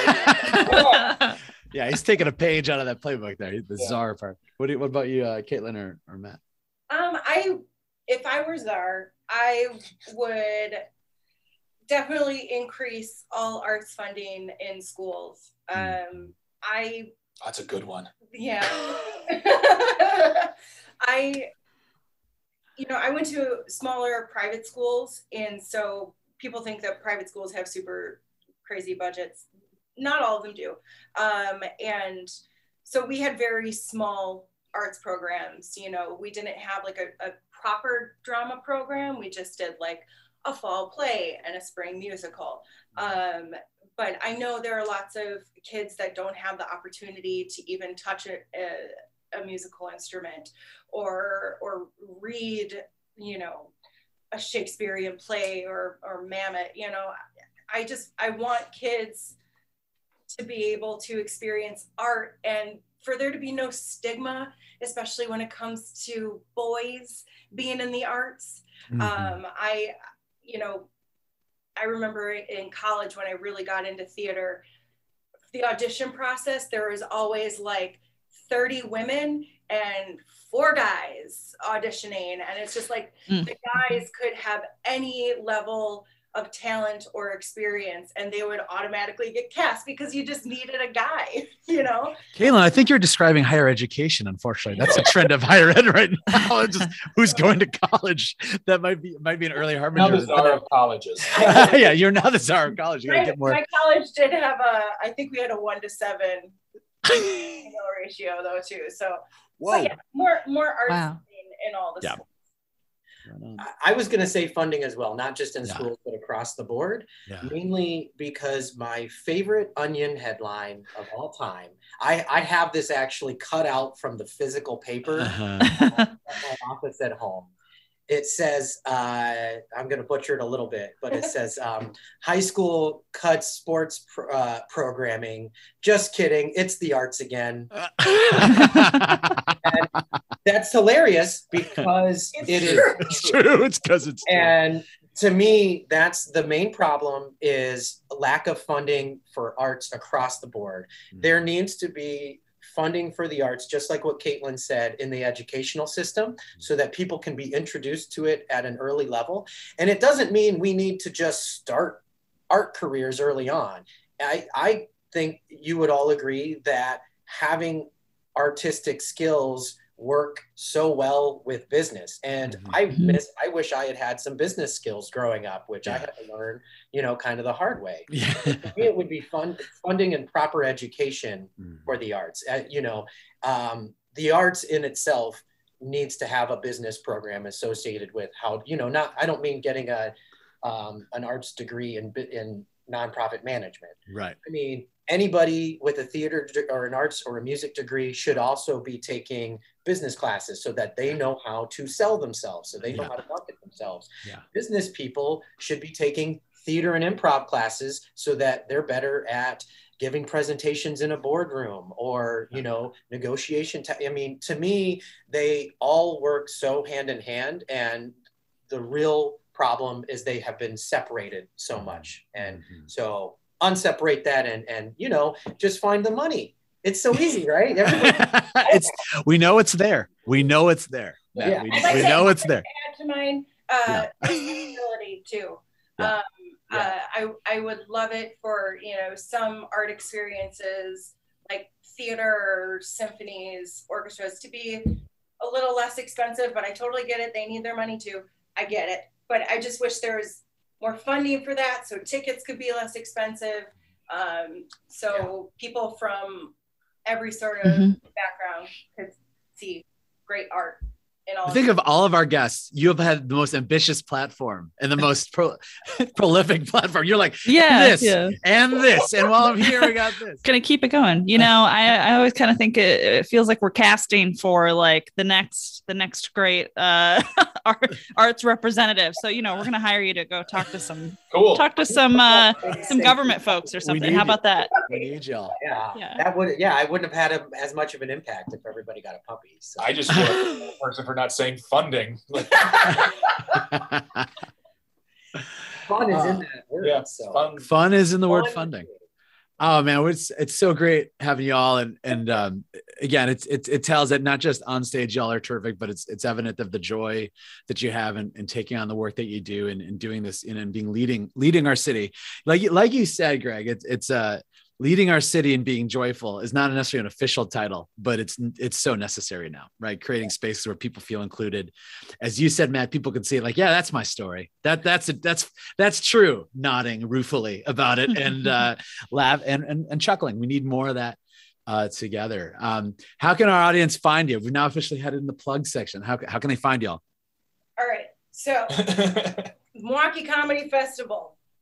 Yeah, he's taking a page out of that playbook there. The czar part. What about you, Caitlin or Matt? If I were czar, I would definitely increase all arts funding in schools. That's a good one. Yeah. I went to smaller private schools, and so people think that private schools have super crazy budgets. Not all of them do. And so we had very small arts programs. You know, we didn't have like a proper drama program. We just did like a fall play and a spring musical. But I know there are lots of kids that don't have the opportunity to even touch a musical instrument or read, you know, a Shakespearean play or Mammoth. You know, I want kids to be able to experience art and for there to be no stigma, especially when it comes to boys being in the arts. I remember in college when I really got into theater, the audition process, there was always like 30 women and 4 guys auditioning. And it's just like the guys could have any level of talent or experience and they would automatically get cast because you just needed a guy, you know? Caitlin, I think you're describing higher education. Unfortunately, that's a trend of higher ed right now. It's just who's going to college. That might be an early harbinger. Now the czar of colleges. Yeah, you're now the czar of college. You gotta get more. My college did have I think we had a 1-to-7 ratio though too. So yeah, more arts in all the schools. I was going to say funding as well, not just in schools, but across the board, mainly because my favorite Onion headline of all time, I have this actually cut out from the physical paper at my office at home. It says, I'm going to butcher it a little bit, but it says, high school cuts sports programming. Just kidding. It's the arts again. And that's hilarious because It's true. It's because it's true. And to me, that's the main problem is lack of funding for arts across the board. There needs to be funding for the arts, just like what Caitlin said, in the educational system so that people can be introduced to it at an early level. And it doesn't mean we need to just start art careers early on. I think you would all agree that having artistic skills work so well with business. And I wish I had some business skills growing up, which I had to learn, you know, kind of the hard way. For me, it would be funding and proper education for the arts. The arts in itself needs to have a business program associated with how, you know, I don't mean getting an arts degree in nonprofit management. Right. I mean, anybody with a theater or an arts or a music degree should also be taking business classes so that they know how to sell themselves, so they know how to market themselves. Business people should be taking theater and improv classes so that they're better at giving presentations in a boardroom or, you know, negotiation. I mean, to me, they all work so hand in hand, and the real problem is they have been separated so much. And so unseparate that and you know, just find the money. It's so easy, right? We know it's there. We know it's there. Yeah. We know it's there. Add to mine, accessibility too. I would love it for, you know, some art experiences like theater, symphonies, orchestras to be a little less expensive, but I totally get it. They need their money too. I get it. But I just wish there was more funding for that so tickets could be less expensive. So people from every sort of background could see great art. Think of all of our guests. You have had the most ambitious platform and the most prolific platform. You're like, this and this. And while I'm here, we got this. Gonna keep it going. You know, I always kind of think it feels like we're casting for like the next great arts representative. So, you know, we're gonna hire you to go talk to some government folks or something. How about that? We need y'all. I wouldn't have had as much of an impact if everybody got a puppy. So. I just feel like a person for not saying funding. Fun is in that word. Yeah, so. Fun is in the word funding. Oh man, it's so great having you all, and again, it tells that not just on stage y'all are terrific, but it's evident of the joy that you have in taking on the work that you do and doing this and being leading our city. Like you said, Greg, it's leading our city and being joyful is not necessarily an official title, but it's so necessary now, right? Creating spaces where people feel included. As you said, Matt, people can see it like, yeah, that's my story. That's true. Nodding ruefully about it and laugh and chuckling. We need more of that together. How can our audience find you? We've now officially headed in the plug section. How can they find y'all? All right. So Milwaukee Comedy Festival,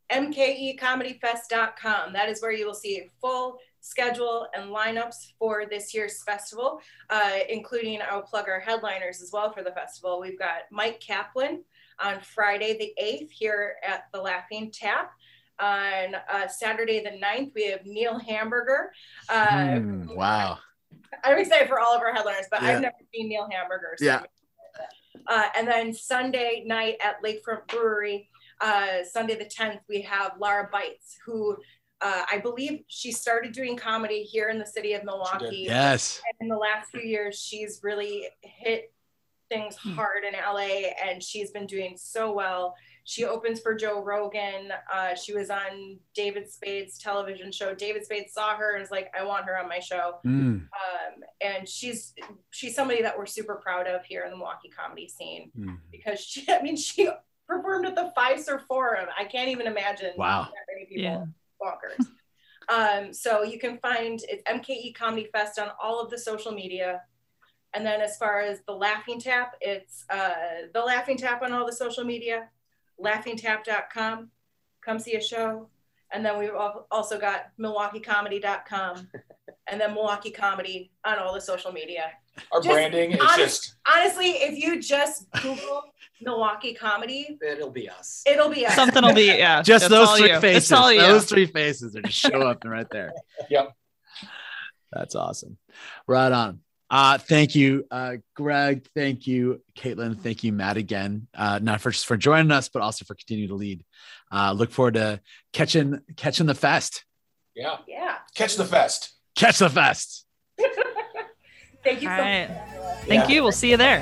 mkecomedyfest.com. That is where you will see a full schedule and lineups for this year's festival, including I'll plug our headliners as well for the festival. We've got Mike Kaplan on Friday the 8th here at the Laughing Tap. On Saturday the 9th, we have Neil Hamburger. Wow. I'm excited for all of our headliners, but I've never seen Neil Hamburger. So Yeah. And then Sunday night at Lakefront Brewery, Sunday the 10th, we have Laura Bites, who I believe she started doing comedy here in the city of Milwaukee. Yes. And in the last few years, she's really hit things hard in LA, and she's been doing so well. She opens for Joe Rogan. She was on David Spade's television show. David Spade saw her and was like, I want her on my show. And she's somebody that we're super proud of here in the Milwaukee comedy scene, because she performed at the Five Star Forum. I can't even imagine that many people. Bonkers. So you can find it's MKE Comedy Fest on all of the social media. And then as far as the Laughing Tap, it's the Laughing Tap on all the social media, laughingtap.com. Come see a show. And then we've also got MilwaukeeComedy.com and then Milwaukee Comedy on all the social media. Our branding is honestly, if you just Google Milwaukee Comedy, it'll be us. Something will be, just those three you. faces. It's all you. Those three faces are just show up right there. Yep. That's awesome. Right on. Thank you, Greg. Thank you, Caitlin. Thank you, Matt, again. Not just for joining us, but also for continuing to lead. Look forward to catching the fest. Yeah. Catch the fest. Thank you so much. Thank you. We'll see you there.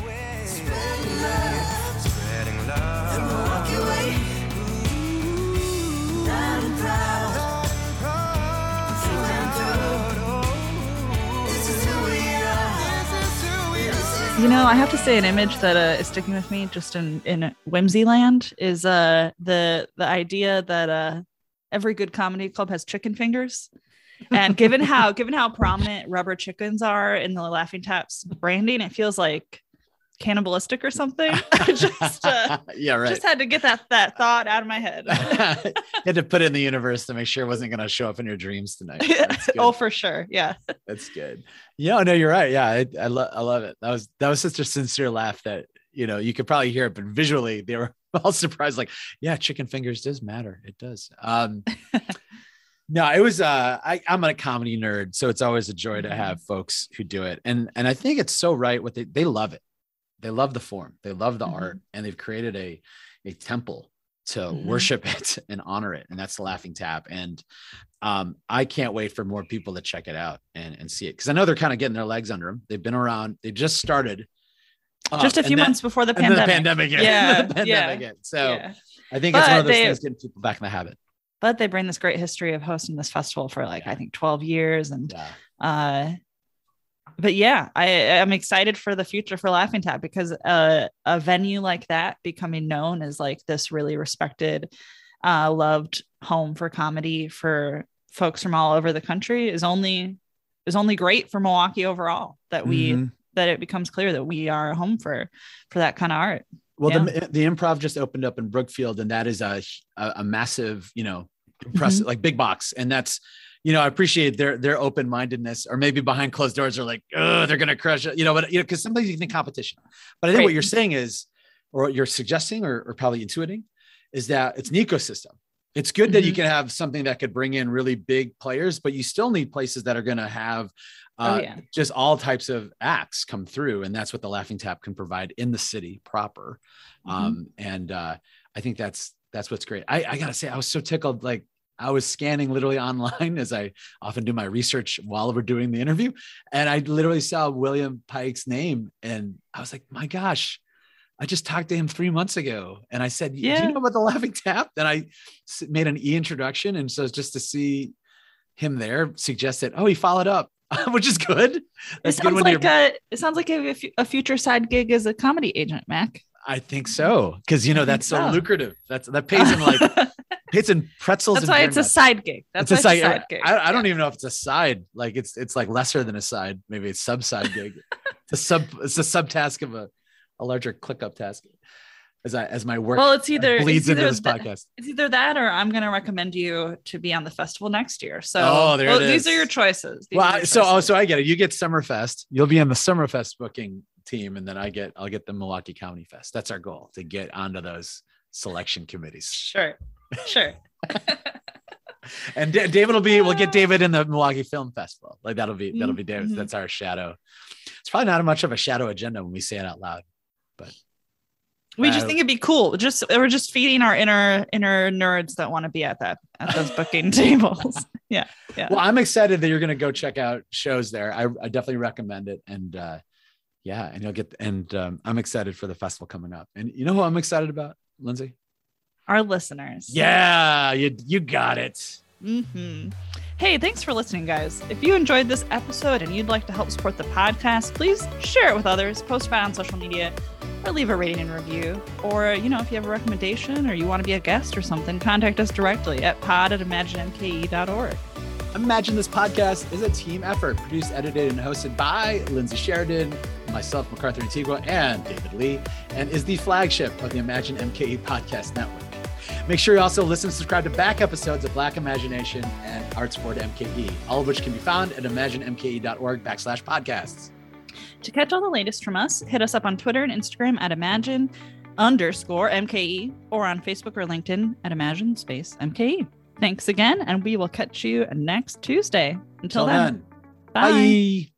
You know, I have to say an image that is sticking with me just in Whimsyland is the idea that every good comedy club has chicken fingers. And given how prominent rubber chickens are in the Laughing Tap's branding, it feels like cannibalistic or something. Just had to get that thought out of my head. Had to put it in the universe to make sure it wasn't going to show up in your dreams tonight. Oh, for sure. Yeah, that's good. Yeah, no, you're right. Yeah, I love it. That was such a sincere laugh that you could probably hear it, but visually they were all surprised. Like, yeah, chicken fingers does matter. It does. No, it was I'm a comedy nerd, so it's always a joy to have folks who do it, and I think it's so right. What they love it. They love the form, they love the art, and they've created a temple to worship it and honor it. And that's the Laughing Tap. And I can't wait for more people to check it out and see it. Cause I know they're kind of getting their legs under them. They've been around. They just started just a few months before the pandemic. So I think it's one of those things getting people back in the habit. But they bring this great history of hosting this festival for I think 12 years. And but yeah, I'm excited for the future for Laughing Tap, because a venue like that becoming known as like this really respected, loved home for comedy for folks from all over the country is only great for Milwaukee overall. That that it becomes clear that we are a home for that kind of art. Well, the Improv just opened up in Brookfield, and that is a massive, impressive, like big box, and that's. I appreciate their open-mindedness, or maybe behind closed doors are like, oh, they're going to crush it, but because sometimes you think competition, but I think what you're saying is, or what you're suggesting or probably intuiting is that it's an ecosystem. It's good that you can have something that could bring in really big players, but you still need places that are going to have just all types of acts come through. And that's what the Laughing Tap can provide in the city proper. And I think that's what's great. I got to say, I was so tickled. Like, I was scanning literally online, as I often do my research while we're doing the interview. And I literally saw William Pike's name. And I was like, my gosh, I just talked to him 3 months ago. And I said, do you know about the Laughing Tap? Then I made an introduction. And so just to see him there suggested, he followed up, which is good. That's it sounds like a future side gig as a comedy agent, Mac. I think so. Cause that's so lucrative. That pays him like pays in pretzels. That's why it's a side gig. That's a side gig. I don't even know if it's a side, like it's like lesser than a side. Maybe it's sub-side gig. It's a sub task of a larger ClickUp task. as my work Well, it's either bleeds it's into either this podcast. It's either that, or I'm going to recommend you to be on the festival next year. So, these are your choices. So I get it. You get Summerfest. You'll be on the Summerfest booking team, and then I'll get the Milwaukee County Fest. That's our goal, to get onto those selection committees. Sure. And we'll get David in the Milwaukee Film Festival. Like that'll be David. Mm-hmm. That's our shadow. It's probably not much of a shadow agenda when we say it out loud, but we just think it'd be cool. We're just feeding our inner nerds that want to be at those booking tables. Yeah. Well, I'm excited that you're going to go check out shows there. I definitely recommend it. And and you'll get, I'm excited for the festival coming up. And you know who I'm excited about, Lindsay? Our listeners. Yeah, you got it. Mm-hmm. Hey, thanks for listening, guys. If you enjoyed this episode and you'd like to help support the podcast, please share it with others, post about it on social media, or leave a rating and review. Or, if you have a recommendation or you want to be a guest or something, contact us directly at pod@imaginemke.org. Imagine This Podcast is a team effort, produced, edited, and hosted by Lindsay Sheridan, myself, MacArthur Antigua, and David Lee, and is the flagship of the Imagine MKE Podcast Network. Make sure you also listen and subscribe to back episodes of Black Imagination and Artsport MKE, all of which can be found at imaginemke.org/podcasts. To catch all the latest from us, hit us up on Twitter and Instagram at imagine_MKE, or on Facebook or LinkedIn at imagine_MKE. Thanks again, and we will catch you next Tuesday. Until then, bye.